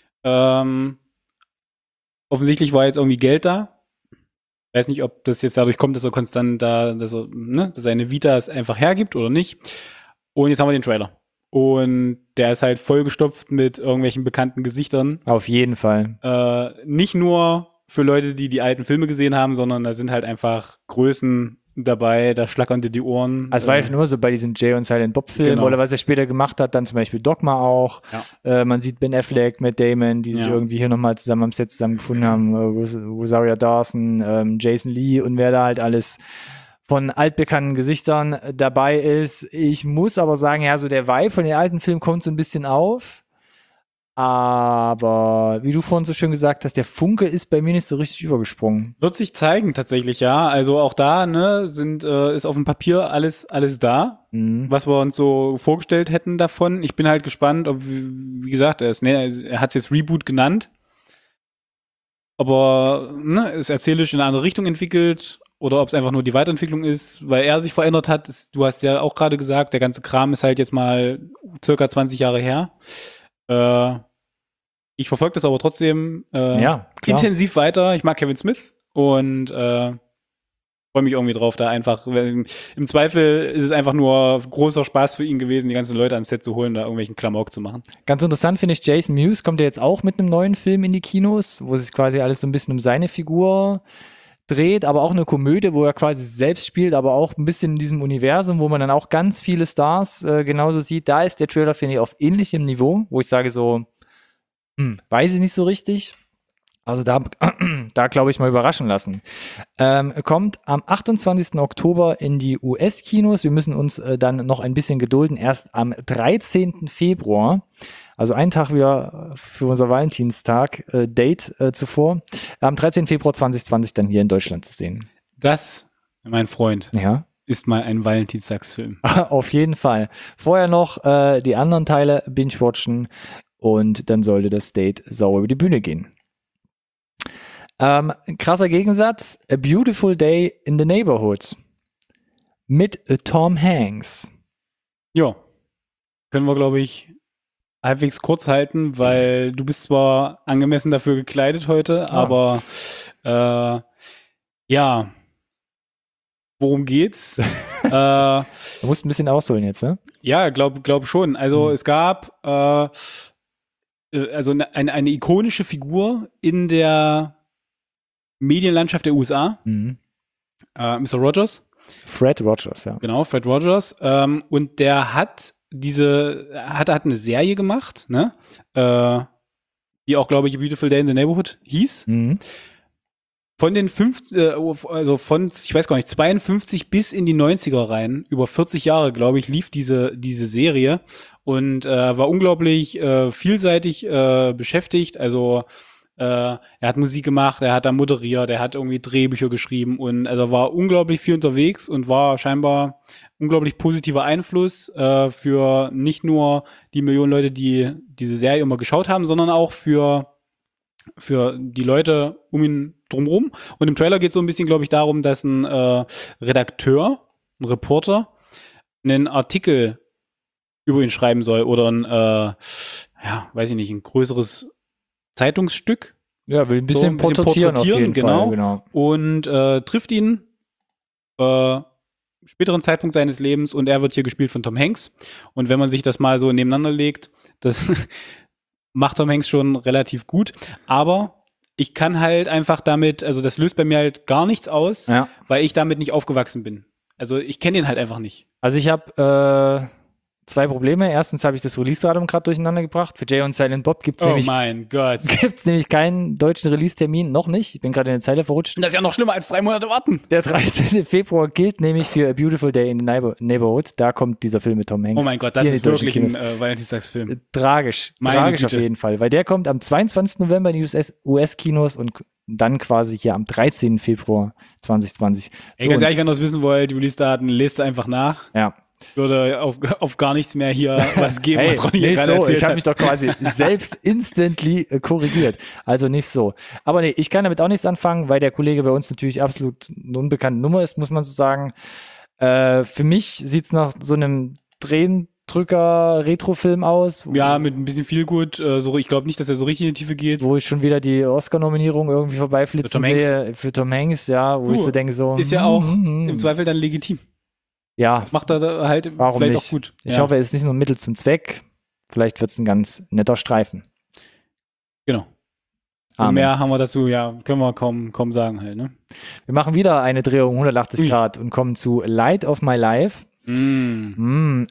Offensichtlich war jetzt irgendwie Geld da. Ich weiß nicht, ob das jetzt dadurch kommt, dass er konstant dass seine Vita es einfach hergibt oder nicht. Und jetzt haben wir den Trailer. Und der ist halt vollgestopft mit irgendwelchen bekannten Gesichtern. Auf jeden Fall. Nicht nur für Leute, die die alten Filme gesehen haben, sondern da sind halt einfach Größen dabei, da schlackern dir die Ohren. Also es war ja schon immer so bei diesen Jay und Silent Bob Filmen oder was er später gemacht hat, dann zum Beispiel Dogma auch. Ja. Man sieht Ben Affleck, Matt Damon, die sich irgendwie hier nochmal zusammen am Set zusammengefunden haben, Rosario Dawson, Jason Lee und wer da halt alles von altbekannten Gesichtern dabei ist. Ich muss aber sagen, so der Vibe von den alten Filmen kommt so ein bisschen auf. Aber wie du vorhin so schön gesagt hast, der Funke ist bei mir nicht so richtig übergesprungen. Wird sich zeigen tatsächlich, ja. Also auch da, ist auf dem Papier alles da, was wir uns so vorgestellt hätten davon. Ich bin halt gespannt, ob, wie gesagt, er hat es jetzt Reboot genannt. Aber es erzählerisch in eine andere Richtung entwickelt oder ob es einfach nur die Weiterentwicklung ist, weil er sich verändert hat. Du hast ja auch gerade gesagt, der ganze Kram ist halt jetzt mal circa 20 Jahre her. Ich verfolge das aber trotzdem intensiv weiter. Ich mag Kevin Smith und freue mich irgendwie drauf, da einfach, im Zweifel ist es einfach nur großer Spaß für ihn gewesen, die ganzen Leute ans Set zu holen, da irgendwelchen Klamauk zu machen. Ganz interessant finde ich, Jason Mewes kommt ja jetzt auch mit einem neuen Film in die Kinos, wo sich quasi alles so ein bisschen um seine Figur dreht, aber auch eine Komödie, wo er quasi selbst spielt, aber auch ein bisschen in diesem Universum, wo man dann auch ganz viele Stars genauso sieht. Da ist der Trailer, finde ich, auf ähnlichem Niveau, wo ich sage so, weiß ich nicht so richtig. Also da glaube ich, mal überraschen lassen. Kommt am 28. Oktober in die US-Kinos. Wir müssen uns dann noch ein bisschen gedulden. Erst am 13. Februar, also einen Tag wieder für unser Valentinstag, Date zuvor, am 13. Februar 2020 dann hier in Deutschland zu sehen. Das, mein Freund, Ja. ist mal ein Valentinstagsfilm. Auf jeden Fall. Vorher noch die anderen Teile binge-watchen und dann sollte das Date sauer über die Bühne gehen. Krasser Gegensatz, A Beautiful Day in the Neighborhood mit Tom Hanks. Ja, können wir, glaube ich, halbwegs kurz halten, weil du bist zwar angemessen dafür gekleidet heute, aber ja, worum geht's? Du musst ein bisschen ausholen jetzt, ne? Ja, glaub schon. Also es gab also eine ikonische Figur in der Medienlandschaft der USA, Mr. Rogers. Fred Rogers, ja. Genau, Fred Rogers. Und der hat hat eine Serie gemacht, ne? Die auch, glaube ich, A Beautiful Day in the Neighborhood hieß. Von den ich weiß gar nicht, 52 bis in die 90er rein, über 40 Jahre, glaube ich, lief diese Serie und war unglaublich vielseitig beschäftigt. Also er hat Musik gemacht, er hat da moderiert, er hat irgendwie Drehbücher geschrieben und also war unglaublich viel unterwegs und war scheinbar unglaublich positiver Einfluss für nicht nur die Millionen Leute, die diese Serie immer geschaut haben, sondern auch für die Leute um ihn drumherum. Und im Trailer geht es so ein bisschen, glaube ich, darum, dass ein Redakteur, ein Reporter, einen Artikel über ihn schreiben soll oder ein, weiß ich nicht, ein größeres Zeitungsstück. Ja, will ein bisschen porträtieren auf jeden Fall, genau. Und trifft ihn späteren Zeitpunkt seines Lebens und er wird hier gespielt von Tom Hanks. Und wenn man sich das mal so nebeneinander legt, das macht Tom Hanks schon relativ gut. Aber ich kann halt einfach damit, also das löst bei mir halt gar nichts aus, weil ich damit nicht aufgewachsen bin. Also ich kenne den halt einfach nicht. Also ich habe zwei Probleme. Erstens habe ich das Release-Datum gerade durcheinander gebracht. Für Jay und Silent Bob gibt's nämlich keinen deutschen Release-Termin, noch nicht. Ich bin gerade in der Zeile verrutscht. Das ist ja noch schlimmer als 3 Monate warten. Der 13. Februar gilt nämlich für A Beautiful Day in the Neighborhood. Da kommt dieser Film mit Tom Hanks. Oh mein Gott, das ist wirklich ein Valentinstagsfilm. Tragisch auf jeden Fall. Weil der kommt am 22. November in die US-Kinos und dann quasi hier am 13. Februar 2020. Ey, ganz ehrlich, wenn ihr das wissen wollt, die Release-Daten, lest einfach nach. Ja. Ich würde auf gar nichts mehr hier was geben, was Ronny hier gerade erzählt ich habe mich doch quasi selbst instantly korrigiert. Also nicht so. Aber nee, ich kann damit auch nichts anfangen, weil der Kollege bei uns natürlich absolut eine unbekannte Nummer ist, muss man so sagen. Für mich sieht's nach so einem Drehendrücker-Retro-Film aus. Ja, mit ein bisschen viel gut. Ich glaube nicht, dass er so richtig in die Tiefe geht. Wo ich schon wieder die Oscar-Nominierung irgendwie vorbeiflitzen sehe. Für Tom Hanks, ja. Wo ich so denke so. Ist ja auch im Zweifel dann legitim. Ja. Macht er halt warum vielleicht nicht? Auch gut. Ich hoffe, er ist nicht nur ein Mittel zum Zweck. Vielleicht wird es ein ganz netter Streifen. Genau. Und mehr haben wir dazu, können wir kaum sagen halt, ne? Wir machen wieder eine Drehung 180 Grad und kommen zu Light of My Life. Ein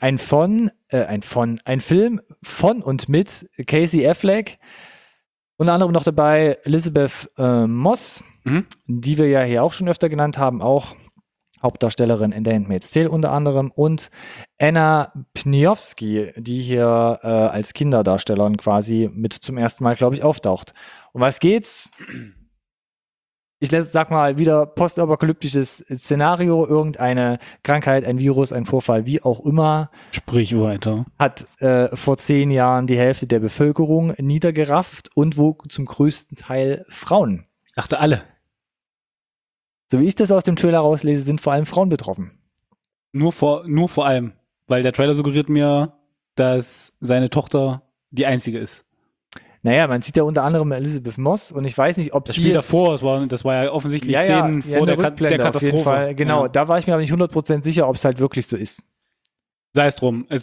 Film von und mit Casey Affleck. Unter anderem noch dabei Elizabeth Moss, die wir ja hier auch schon öfter genannt haben, auch Hauptdarstellerin in The Handmaid's Tale unter anderem, und Anna Pniowski, die hier als Kinderdarstellerin quasi mit zum ersten Mal, glaube ich, auftaucht. Um was geht's? Ich sag mal, wieder postapokalyptisches Szenario, irgendeine Krankheit, ein Virus, ein Vorfall, wie auch immer. Sprich weiter. Hat vor 10 Jahren die Hälfte der Bevölkerung niedergerafft und wo zum größten Teil Frauen. Ich dachte alle. So wie ich das aus dem Trailer rauslese, sind vor allem Frauen betroffen. Nur vor allem, weil der Trailer suggeriert mir, dass seine Tochter die einzige ist. Naja, man sieht ja unter anderem Elizabeth Moss und ich weiß nicht, ob das Spiel davor, das war ja offensichtlich Szenen vor der Katastrophe. Auf jeden Fall, genau, da war ich mir aber nicht 100% sicher, ob es halt wirklich so ist. Sei es drum.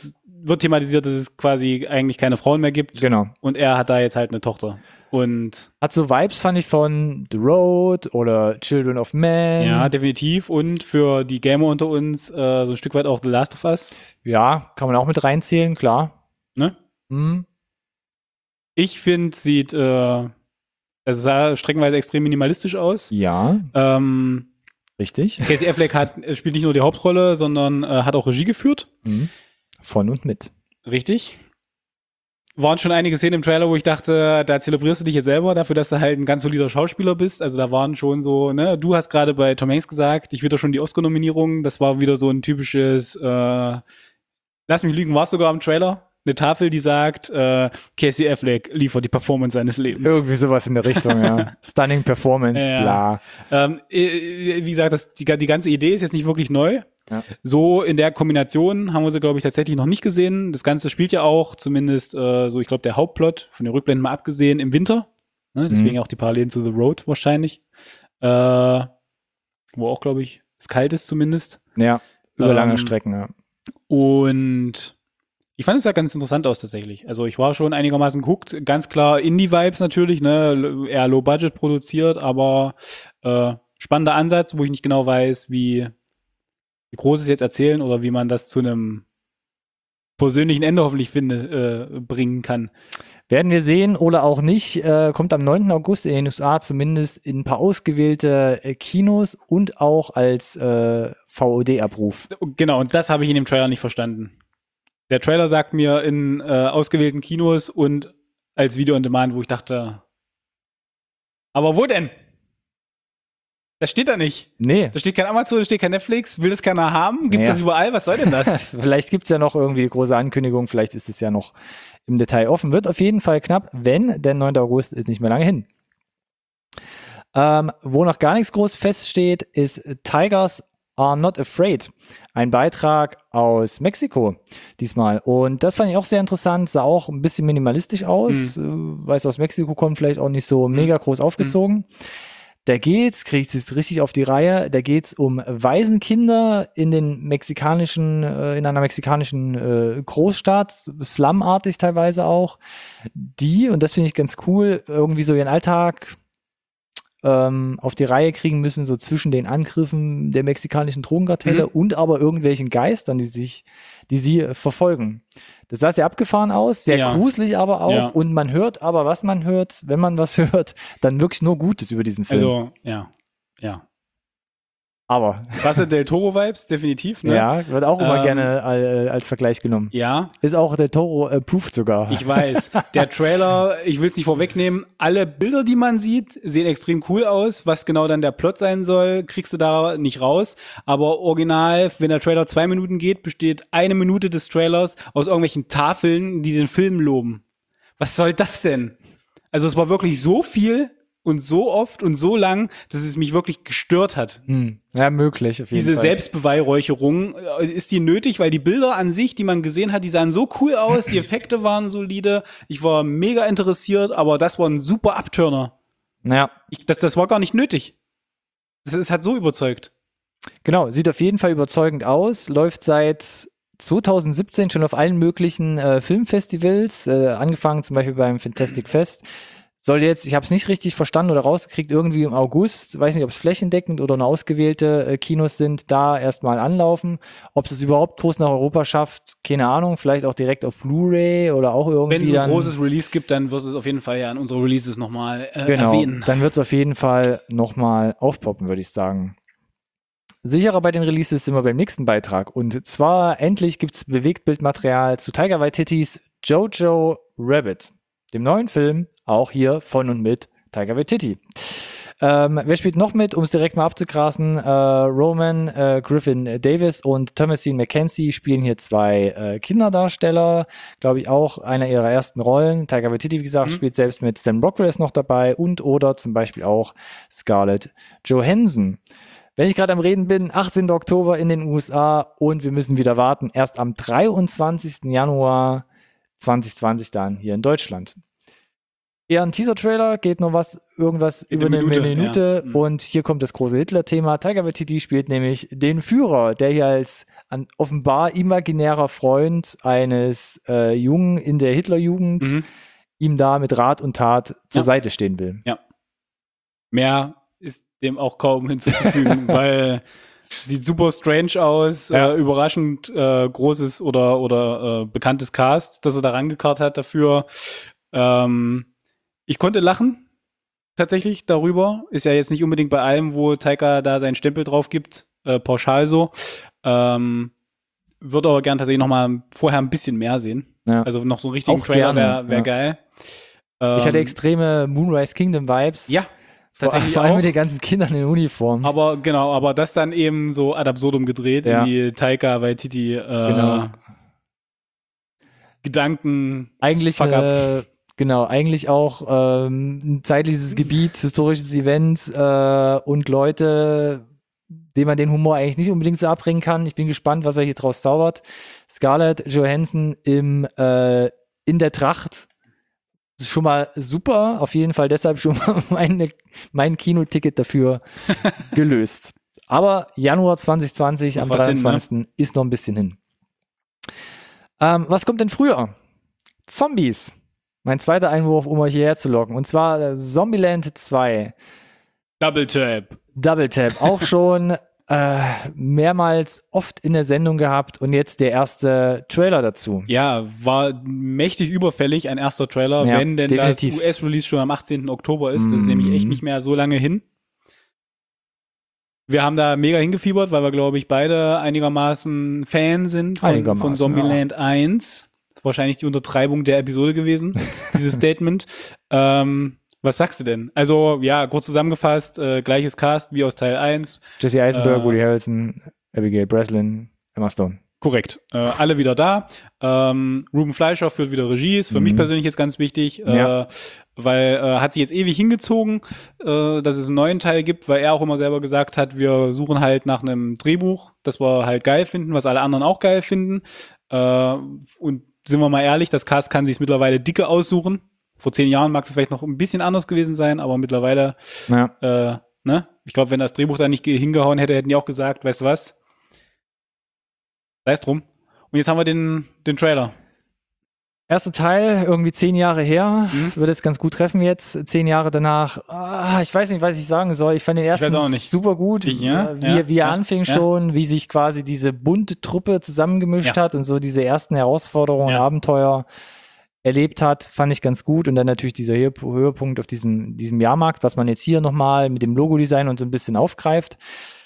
wird thematisiert, dass es quasi eigentlich keine Frauen mehr gibt. Genau. Und er hat da jetzt halt eine Tochter. Und Hat so Vibes, fand ich, von The Road oder Children of Men. ja, definitiv. Und für die Gamer unter uns so ein Stück weit auch The Last of Us. Ja, kann man auch mit reinzählen, klar. Ne? Mhm. Ich finde, es sah streckenweise extrem minimalistisch aus. Ja, richtig. Casey Affleck spielt nicht nur die Hauptrolle, sondern hat auch Regie geführt. Mhm. Von und mit. Richtig. Waren schon einige Szenen im Trailer, wo ich dachte, da zelebrierst du dich jetzt selber dafür, dass du halt ein ganz solider Schauspieler bist. Also da waren schon so, ne, du hast gerade bei Tom Hanks gesagt, ich wieder schon die Oscar-Nominierung. Das war wieder so ein typisches, lass mich lügen, war es sogar im Trailer? Eine Tafel, die sagt, Casey Affleck liefert die Performance seines Lebens. Irgendwie sowas in der Richtung, ja. Stunning Performance, Ja. bla. Wie gesagt, die ganze Idee ist jetzt nicht wirklich neu. Ja. So in der Kombination haben wir sie, glaube ich, tatsächlich noch nicht gesehen. Das Ganze spielt ja auch zumindest so, ich glaube, der Hauptplot, von den Rückblenden mal abgesehen, im Winter. Ne? Deswegen auch die Parallelen zu The Road wahrscheinlich. Wo auch, glaube ich, es kalt ist zumindest. Ja, über lange Strecken, ja. Und ich fand es ja ganz interessant aus tatsächlich. Also ich war schon einigermaßen geguckt. Ganz klar Indie-Vibes natürlich, ne? Eher Low-Budget produziert, aber spannender Ansatz, wo ich nicht genau weiß, wie groß es jetzt erzählen oder wie man das zu einem persönlichen Ende hoffentlich bringen kann. Werden wir sehen oder auch nicht. Kommt am 9. August in den USA zumindest in ein paar ausgewählte Kinos und auch als VOD-Abruf. Genau, und das habe ich in dem Trailer nicht verstanden. Der Trailer sagt mir in ausgewählten Kinos und als Video on Demand, wo ich dachte, aber wo denn? Das steht da nicht. Nee. Da steht kein Amazon, da steht kein Netflix. Will das keiner haben? Gibt's das überall? Was soll denn das? Vielleicht gibt's ja noch irgendwie große Ankündigungen. Vielleicht ist es ja noch im Detail offen. Wird auf jeden Fall knapp, wenn, denn 9. August ist nicht mehr lange hin. Wo noch gar nichts groß feststeht, ist Tigers Are Not Afraid. Ein Beitrag aus Mexiko diesmal. Und das fand ich auch sehr interessant. Sah auch ein bisschen minimalistisch aus. Weil es aus Mexiko kommt, vielleicht auch nicht so mega groß aufgezogen. Da kriegt es richtig auf die Reihe, da geht's um Waisenkinder in einer mexikanischen Großstadt, slumartig teilweise auch, die, und das finde ich ganz cool, irgendwie so ihren Alltag auf die Reihe kriegen müssen, so zwischen den Angriffen der mexikanischen Drogenkartelle und aber irgendwelchen Geistern, die sie verfolgen. Das sah sehr abgefahren aus, sehr gruselig aber auch. Ja. Und man hört aber, was man hört, wenn man was hört, dann wirklich nur Gutes über diesen Film. Also, ja. Aber. Krasse Del Toro-Vibes, definitiv, ne? Ja, wird auch immer gerne als Vergleich genommen. Ja. Ist auch Del Toro approved sogar. Ich weiß. Der Trailer, ich will es nicht vorwegnehmen, alle Bilder, die man sieht, sehen extrem cool aus. Was genau dann der Plot sein soll, kriegst du da nicht raus. Aber original, wenn der Trailer 2 Minuten geht, besteht 1 Minute des Trailers aus irgendwelchen Tafeln, die den Film loben. Was soll das denn? Also es war wirklich so viel und so oft und so lang, dass es mich wirklich gestört hat. Ja, möglich, auf jeden Diese Fall. Selbstbeweihräucherung, ist die nötig? Weil die Bilder an sich, die man gesehen hat, die sahen so cool aus, die Effekte waren solide, ich war mega interessiert, aber das war ein super Abturner. Naja. Das war gar nicht nötig. Es hat so überzeugt. Genau, sieht auf jeden Fall überzeugend aus, läuft seit 2017 schon auf allen möglichen Filmfestivals, angefangen zum Beispiel beim Fantastic Fest. Soll jetzt, ich habe es nicht richtig verstanden oder rausgekriegt, irgendwie im August, weiß nicht, ob es flächendeckend oder nur ausgewählte Kinos sind, da erstmal anlaufen. Ob es überhaupt groß nach Europa schafft, keine Ahnung, vielleicht auch direkt auf Blu-ray oder auch irgendwie. Wenn es ein großes Release gibt, dann wirst du es auf jeden Fall ja an unsere Releases nochmal erwähnen. Dann wird es auf jeden Fall nochmal aufpoppen, würde ich sagen. Sicherer bei den Releases sind wir beim nächsten Beitrag. Und zwar endlich gibt's Bewegtbildmaterial zu Taika Waititis Jojo Rabbit, dem neuen Film, auch hier von und mit Taika Waititi. Wer spielt noch mit, um es direkt mal abzugrasen? Roman Griffin Davis und Thomasine McKenzie spielen hier 2 Kinderdarsteller. Glaube ich auch einer ihrer ersten Rollen. Taika Waititi, wie gesagt, spielt selbst mit. Sam Rockwell ist noch dabei und oder zum Beispiel auch Scarlett Johansson. Wenn ich gerade am Reden bin, 18. Oktober in den USA und wir müssen wieder warten. Erst am 23. Januar 2020 dann hier in Deutschland. Eher ein Teaser-Trailer, geht noch irgendwas über eine Minute ja. und hier kommt das große Hitler-Thema. Taika Waititi spielt nämlich den Führer, der hier als offenbar imaginärer Freund eines Jungen in der Hitlerjugend ihm da mit Rat und Tat zur Seite stehen will. Ja. Mehr ist dem auch kaum hinzuzufügen, weil sieht super strange aus, überraschend großes oder bekanntes Cast, das er da rangekarrt hat dafür. Ich konnte lachen, tatsächlich, darüber. Ist ja jetzt nicht unbedingt bei allem, wo Taika da seinen Stempel drauf gibt, pauschal so. Würde aber gern tatsächlich noch mal vorher ein bisschen mehr sehen. Ja. Also noch so einen richtigen auch Trailer wäre geil. Ich hatte extreme Moonrise Kingdom Vibes. Ja. Vor allem mit den ganzen Kindern in Uniform. Aber das dann eben so ad absurdum gedreht in die Taika Waititi Gedanken. Eigentlich eigentlich auch ein zeitliches Gebiet, historisches Event und Leute, denen man den Humor eigentlich nicht unbedingt so abbringen kann. Ich bin gespannt, was er hier draus zaubert. Scarlett Johansson in der Tracht. Das ist schon mal super. Auf jeden Fall deshalb schon mal mein Kinoticket dafür gelöst. Aber Januar 2020 am 23. ist noch ein bisschen hin. Was kommt denn früher? Zombies. Mein zweiter Einwurf, um euch hierher zu locken. Und zwar Zombieland 2. Double Tap. Auch schon mehrmals oft in der Sendung gehabt und jetzt der erste Trailer dazu. Ja, war mächtig überfällig, ein erster Trailer, wenn denn definitiv. Das US-Release schon am 18. Oktober ist. Das ist nämlich echt nicht mehr so lange hin. Wir haben da mega hingefiebert, weil wir, glaube ich, beide einigermaßen Fan sind von Zombieland 1. Wahrscheinlich die Untertreibung der Episode gewesen, dieses Statement. Was sagst du denn? Also, ja, kurz zusammengefasst, gleiches Cast wie aus Teil 1. Jesse Eisenberg, Woody Harrelson, Abigail Breslin, Emma Stone. Korrekt. Alle wieder da. Ruben Fleischer führt wieder Regie, ist für mich persönlich jetzt ganz wichtig, weil hat sich jetzt ewig hingezogen, dass es einen neuen Teil gibt, weil er auch immer selber gesagt hat, wir suchen halt nach einem Drehbuch, das wir halt geil finden, was alle anderen auch geil finden. Und sind wir mal ehrlich, das Cast kann sich mittlerweile dicke aussuchen. Vor 10 Jahren mag es vielleicht noch ein bisschen anders gewesen sein, aber mittlerweile, ich glaube, wenn das Drehbuch da nicht hingehauen hätte, hätten die auch gesagt, weißt du was? Sei es drum. Und jetzt haben wir den Trailer. Erster Teil, irgendwie 10 Jahre her, würde es ganz gut treffen jetzt. 10 Jahre danach, ich weiß nicht, was ich sagen soll. Ich fand den ersten super gut, wie er anfing schon, wie sich quasi diese bunte Truppe zusammengemischt hat und so diese ersten Herausforderungen und Abenteuer erlebt hat, fand ich ganz gut. Und dann natürlich dieser Höhepunkt auf diesem Jahrmarkt, was man jetzt hier nochmal mit dem Logo-Design und so ein bisschen aufgreift.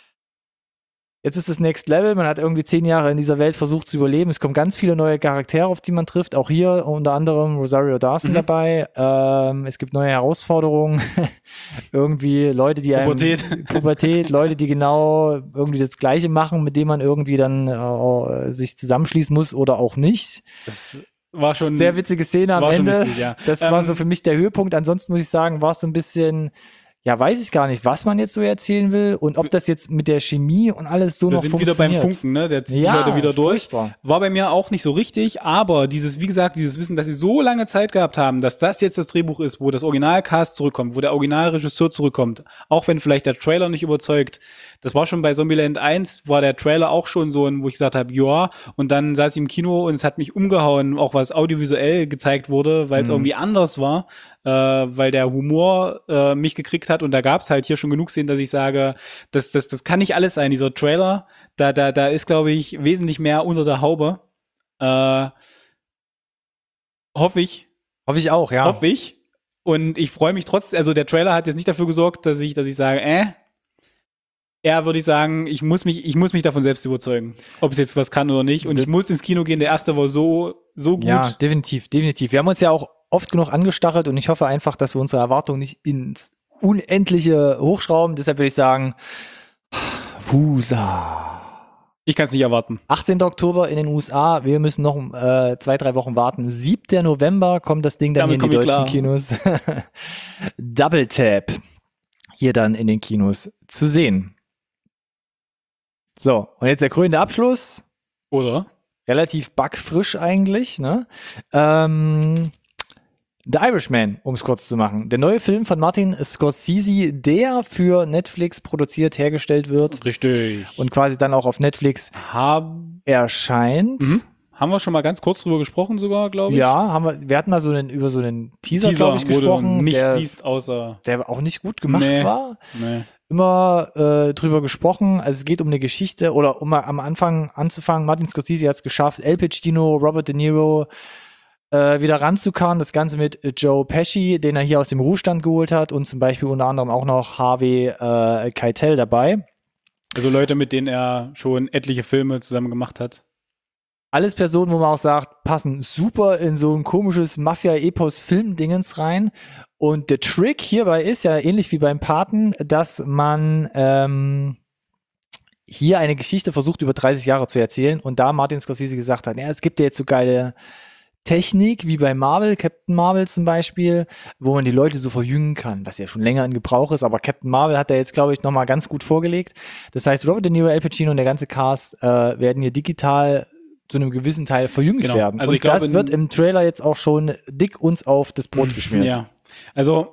Jetzt ist das Next Level, man hat irgendwie 10 Jahre in dieser Welt versucht zu überleben. Es kommen ganz viele neue Charaktere, auf die man trifft. Auch hier unter anderem Rosario Dawson dabei. Es gibt neue Herausforderungen. Irgendwie Leute, die Pubertät, Leute, die genau irgendwie das Gleiche machen, mit dem man irgendwie dann sich zusammenschließen muss oder auch nicht. Das war schon sehr witzige Szene am Ende. Lustig, das war so für mich der Höhepunkt. Ansonsten muss ich sagen, war es so ein bisschen... Ja, weiß ich gar nicht, was man jetzt so erzählen will und ob das jetzt mit der Chemie und alles so noch funktioniert. Wir sind wieder beim Funken, ne? Der zieht sich heute wieder durch. Furchtbar. War bei mir auch nicht so richtig, aber dieses Wissen, dass sie so lange Zeit gehabt haben, dass das jetzt das Drehbuch ist, wo das Originalcast zurückkommt, wo der Originalregisseur zurückkommt, auch wenn vielleicht der Trailer nicht überzeugt. Das war schon bei Zombieland 1, war der Trailer auch schon so, wo ich gesagt habe, ja, und dann saß ich im Kino und es hat mich umgehauen, auch was audiovisuell gezeigt wurde, weil es irgendwie anders war, weil der Humor mich gekriegt hat und da gab's halt hier schon genug Szenen, dass ich sage, das kann nicht alles sein, dieser Trailer, da ist, glaube ich, wesentlich mehr unter der Haube. Hoffe ich. Hoffe ich auch, ja. Hoffe ich. Und ich freue mich trotzdem, also der Trailer hat jetzt nicht dafür gesorgt, dass ich sage, eher würde ich sagen, ich muss mich davon selbst überzeugen, ob es jetzt was kann oder nicht. Und ich muss ins Kino gehen, der erste war so gut. Ja, definitiv. Wir haben uns ja auch oft genug angestachelt und ich hoffe einfach, dass wir unsere Erwartungen nicht ins Unendliche hochschrauben. Deshalb würde ich sagen, Fusa. Ich kann es nicht erwarten. 18. Oktober in den USA. Wir müssen noch 2-3 Wochen warten. 7. November kommt das Ding dann hier in die deutschen Kinos. Double Tap. Hier dann in den Kinos zu sehen. So, und jetzt der krönende Abschluss. Oder? Relativ bugfrisch eigentlich, ne? The Irishman, um es kurz zu machen. Der neue Film von Martin Scorsese, der für Netflix produziert, hergestellt wird Richtig. und quasi dann auch auf Netflix erscheint. Haben wir schon mal ganz kurz drüber gesprochen sogar, glaube ich. Ja, wir hatten mal über so einen Teaser glaube ich, wo gesprochen. du nichts siehst, außer... Der auch nicht gut gemacht war. Nee. Immer drüber gesprochen. Also es geht um eine Geschichte, oder um mal am Anfang anzufangen, Martin Scorsese hat es geschafft, Al Pacino, Robert De Niro wieder ranzukarren. Das Ganze mit Joe Pesci, den er hier aus dem Ruhestand geholt hat, und zum Beispiel unter anderem auch noch Harvey Keitel dabei. Also Leute, mit denen er schon etliche Filme zusammen gemacht hat. Alles Personen, wo man auch sagt, passen super in so ein komisches Mafia-Epos-Film-Dingens rein. Und der Trick hierbei ist ja ähnlich wie beim Paten, dass man hier eine Geschichte versucht, über 30 Jahre zu erzählen. Und da Martin Scorsese gesagt hat, ja, es gibt ja jetzt so geile Technik, wie bei Marvel, Captain Marvel zum Beispiel, wo man die Leute so verjüngen kann, was ja schon länger in Gebrauch ist, aber Captain Marvel hat er jetzt, glaube ich, nochmal ganz gut vorgelegt. Das heißt, Robert De Niro, Al Pacino und der ganze Cast werden hier digital zu einem gewissen Teil verjüngt werden. Also und ich glaube, das wird im Trailer jetzt auch schon dick uns auf das Brot geschmiert. Ja, also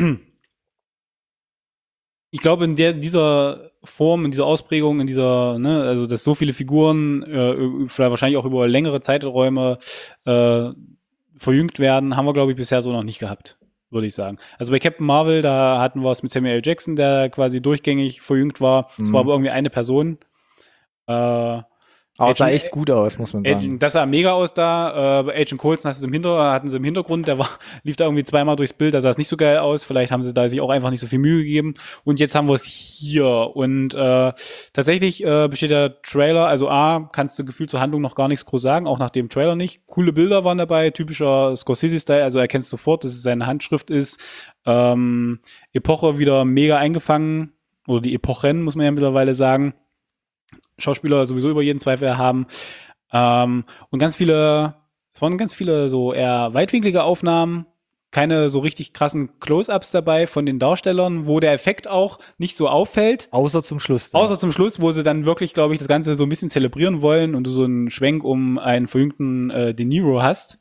ich glaube, in dieser Form, in dieser Ausprägung, in dieser, also dass so viele Figuren vielleicht wahrscheinlich auch über längere Zeiträume verjüngt werden, haben wir, glaube ich, bisher so noch nicht gehabt, würde ich sagen. Also bei Captain Marvel, da hatten wir es mit Samuel L. Jackson, der quasi durchgängig verjüngt war. Es war aber irgendwie eine Person. Aber es sah echt gut aus, muss man sagen. Das sah mega aus da. Bei Agent Coulson hatten sie im Hintergrund, lief da irgendwie zweimal durchs Bild, da sah es nicht so geil aus. Vielleicht haben sie da sich auch einfach nicht so viel Mühe gegeben. Und jetzt haben wir es hier. Und tatsächlich besteht der Trailer, also kannst du gefühlt zur Handlung noch gar nichts groß sagen, auch nach dem Trailer nicht. Coole Bilder waren dabei, typischer Scorsese-Style, also erkennst sofort, dass es seine Handschrift ist. Epoche wieder mega eingefangen, oder die Epochen, muss man ja mittlerweile sagen. Schauspieler sowieso über jeden Zweifel haben. Und es waren ganz viele so eher weitwinklige Aufnahmen, keine so richtig krassen Close-Ups dabei von den Darstellern, wo der Effekt auch nicht so auffällt. Außer zum Schluss. Außer zum Schluss, wo sie dann wirklich, glaube ich, das Ganze so ein bisschen zelebrieren wollen und du so einen Schwenk um einen verjüngten De Niro hast.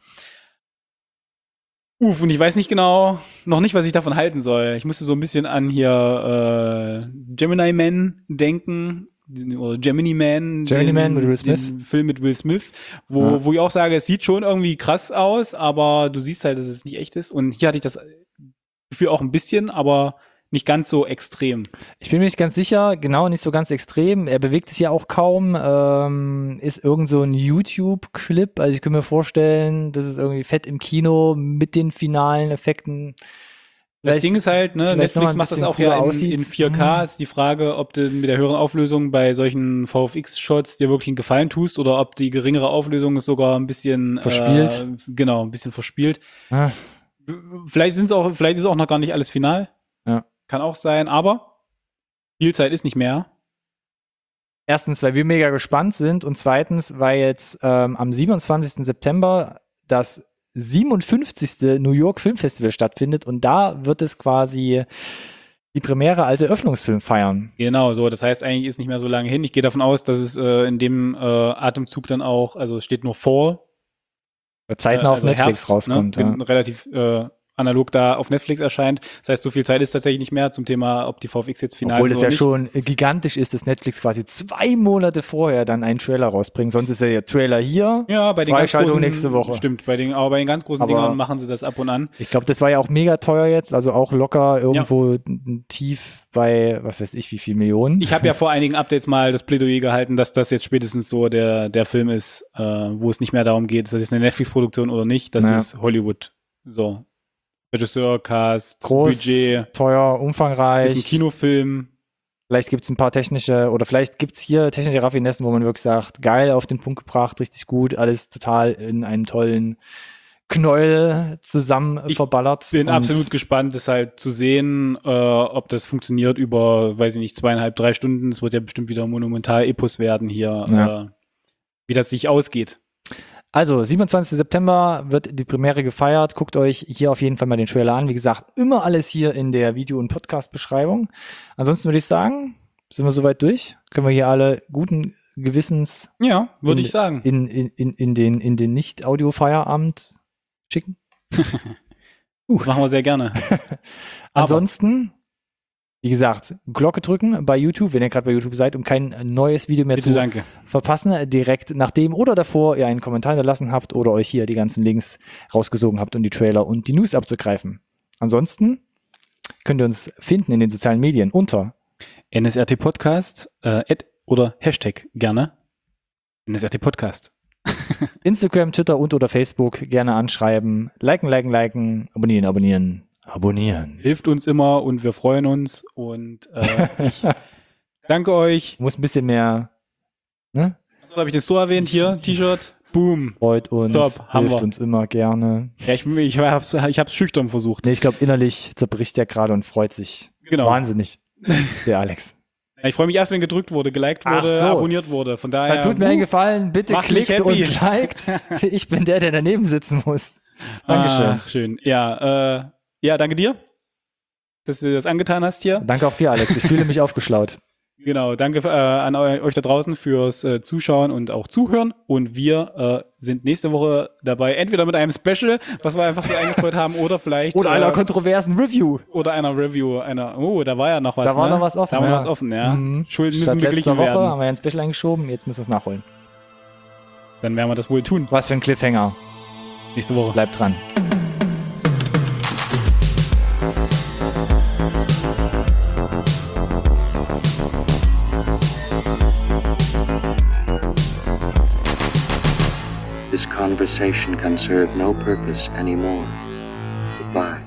Und ich weiß noch nicht, was ich davon halten soll. Ich musste so ein bisschen an hier Gemini Man denken, oder Gemini Man mit Will Smith. Den Film mit Will Smith, wo ich auch sage, es sieht schon irgendwie krass aus, aber du siehst halt, dass es nicht echt ist. Und hier hatte ich das Gefühl auch ein bisschen, aber nicht ganz so extrem. Ich bin mir nicht ganz sicher, genau, nicht so ganz extrem. Er bewegt sich ja auch kaum, ist irgend so ein YouTube-Clip. Also ich kann mir vorstellen, das ist irgendwie fett im Kino mit den finalen Effekten. Das Ding ist halt, Netflix macht das auch ja in 4K. Ist die Frage, ob du mit der höheren Auflösung bei solchen VFX-Shots dir wirklich einen Gefallen tust oder ob die geringere Auflösung ist sogar ein bisschen verspielt. Ein bisschen verspielt. Vielleicht ist auch noch gar nicht alles final. Ja. Kann auch sein, aber Spielzeit ist nicht mehr. Erstens, weil wir mega gespannt sind, und zweitens, weil jetzt am 27. September das 57. New York Filmfestival stattfindet, und da wird es quasi die Premiere als Eröffnungsfilm feiern. Genau, so. Das heißt, eigentlich ist nicht mehr so lange hin. Ich gehe davon aus, dass es in dem Atemzug dann auch, also es steht nur Fall. Zeitnah auf Netflix Herbst, rauskommt. Ne? Relativ analog da auf Netflix erscheint. Das heißt, so viel Zeit ist tatsächlich nicht mehr zum Thema, ob die VFX jetzt final Obwohl ist es ja schon gigantisch ist, dass Netflix quasi 2 Monate vorher dann einen Trailer rausbringt. Sonst ist ja der Trailer hier, ja, bei den Freischaltung nächste Woche. Stimmt, aber bei den ganz großen Dingern machen sie das ab und an. Ich glaube, das war ja auch mega teuer jetzt, also auch locker irgendwo tief bei, was weiß ich, wie viel Millionen. Ich habe ja vor einigen Updates mal das Plädoyer gehalten, dass das jetzt spätestens so der Film ist, wo es nicht mehr darum geht, ist das jetzt eine Netflix-Produktion oder nicht, das ist Hollywood. So. Regisseur, Cast, groß, Budget, teuer, umfangreich. ist ein Kinofilm. Vielleicht gibt es ein paar technische technische Raffinessen, wo man wirklich sagt, geil, auf den Punkt gebracht, richtig gut, alles total in einem tollen Knäuel zusammen verballert. Ich bin absolut gespannt, das halt zu sehen, ob das funktioniert über, weiß ich nicht, 2,5, 3 Stunden. Es wird ja bestimmt wieder Monumental-Epos werden hier, wie das sich ausgeht. Also, 27. September wird die Premiere gefeiert. Guckt euch hier auf jeden Fall mal den Trailer an. Wie gesagt, immer alles hier in der Video- und Podcast-Beschreibung. Ansonsten würde ich sagen, sind wir soweit durch. Können wir hier alle guten Gewissens würde ich sagen. in den Nicht-Audio-Feierabend schicken? Das machen wir sehr gerne. Ansonsten, wie gesagt, Glocke drücken bei YouTube, wenn ihr gerade bei YouTube seid, um kein neues Video mehr zu verpassen. Direkt nachdem oder davor ihr einen Kommentar hinterlassen habt oder euch hier die ganzen Links rausgesogen habt, um die Trailer und die News abzugreifen. Ansonsten könnt ihr uns finden in den sozialen Medien unter NSRT Podcast oder Hashtag gerne NSRT Podcast. Instagram, Twitter und oder Facebook gerne anschreiben. Liken, abonnieren. Hilft uns immer und wir freuen uns und ich danke euch. Muss ein bisschen mehr, ne? Was habe ich das so erwähnt hier? T-Shirt. Boom. Freut uns. Top. Hilft uns immer gerne. Ja, ich hab's schüchtern versucht. Nee, ich glaube, innerlich zerbricht der gerade und freut sich. Genau. Wahnsinnig. Der Alex. Ja, ich freue mich erst, wenn gedrückt wurde, geliked wurde, abonniert wurde. Von daher. Tut mir einen Gefallen, bitte klickt und liked. Ich bin der daneben sitzen muss. Dankeschön. Schön. Ja, danke dir, dass du das angetan hast hier. Danke auch dir, Alex. Ich fühle mich aufgeschlaut. Genau, danke an euch da draußen fürs Zuschauen und auch Zuhören. Und wir sind nächste Woche dabei, entweder mit einem Special, was wir einfach so eingestreut haben, oder vielleicht... Oder einer kontroversen Review. Oder einer Review. Da war ja noch was. Da war noch was offen. Da war was offen, ja. Schulden müssen beglichen Woche werden. Haben wir ein Special eingeschoben, jetzt müssen wir es nachholen. Dann werden wir das wohl tun. Was für ein Cliffhanger. Nächste Woche. Bleibt dran. This conversation can serve no purpose anymore. Goodbye.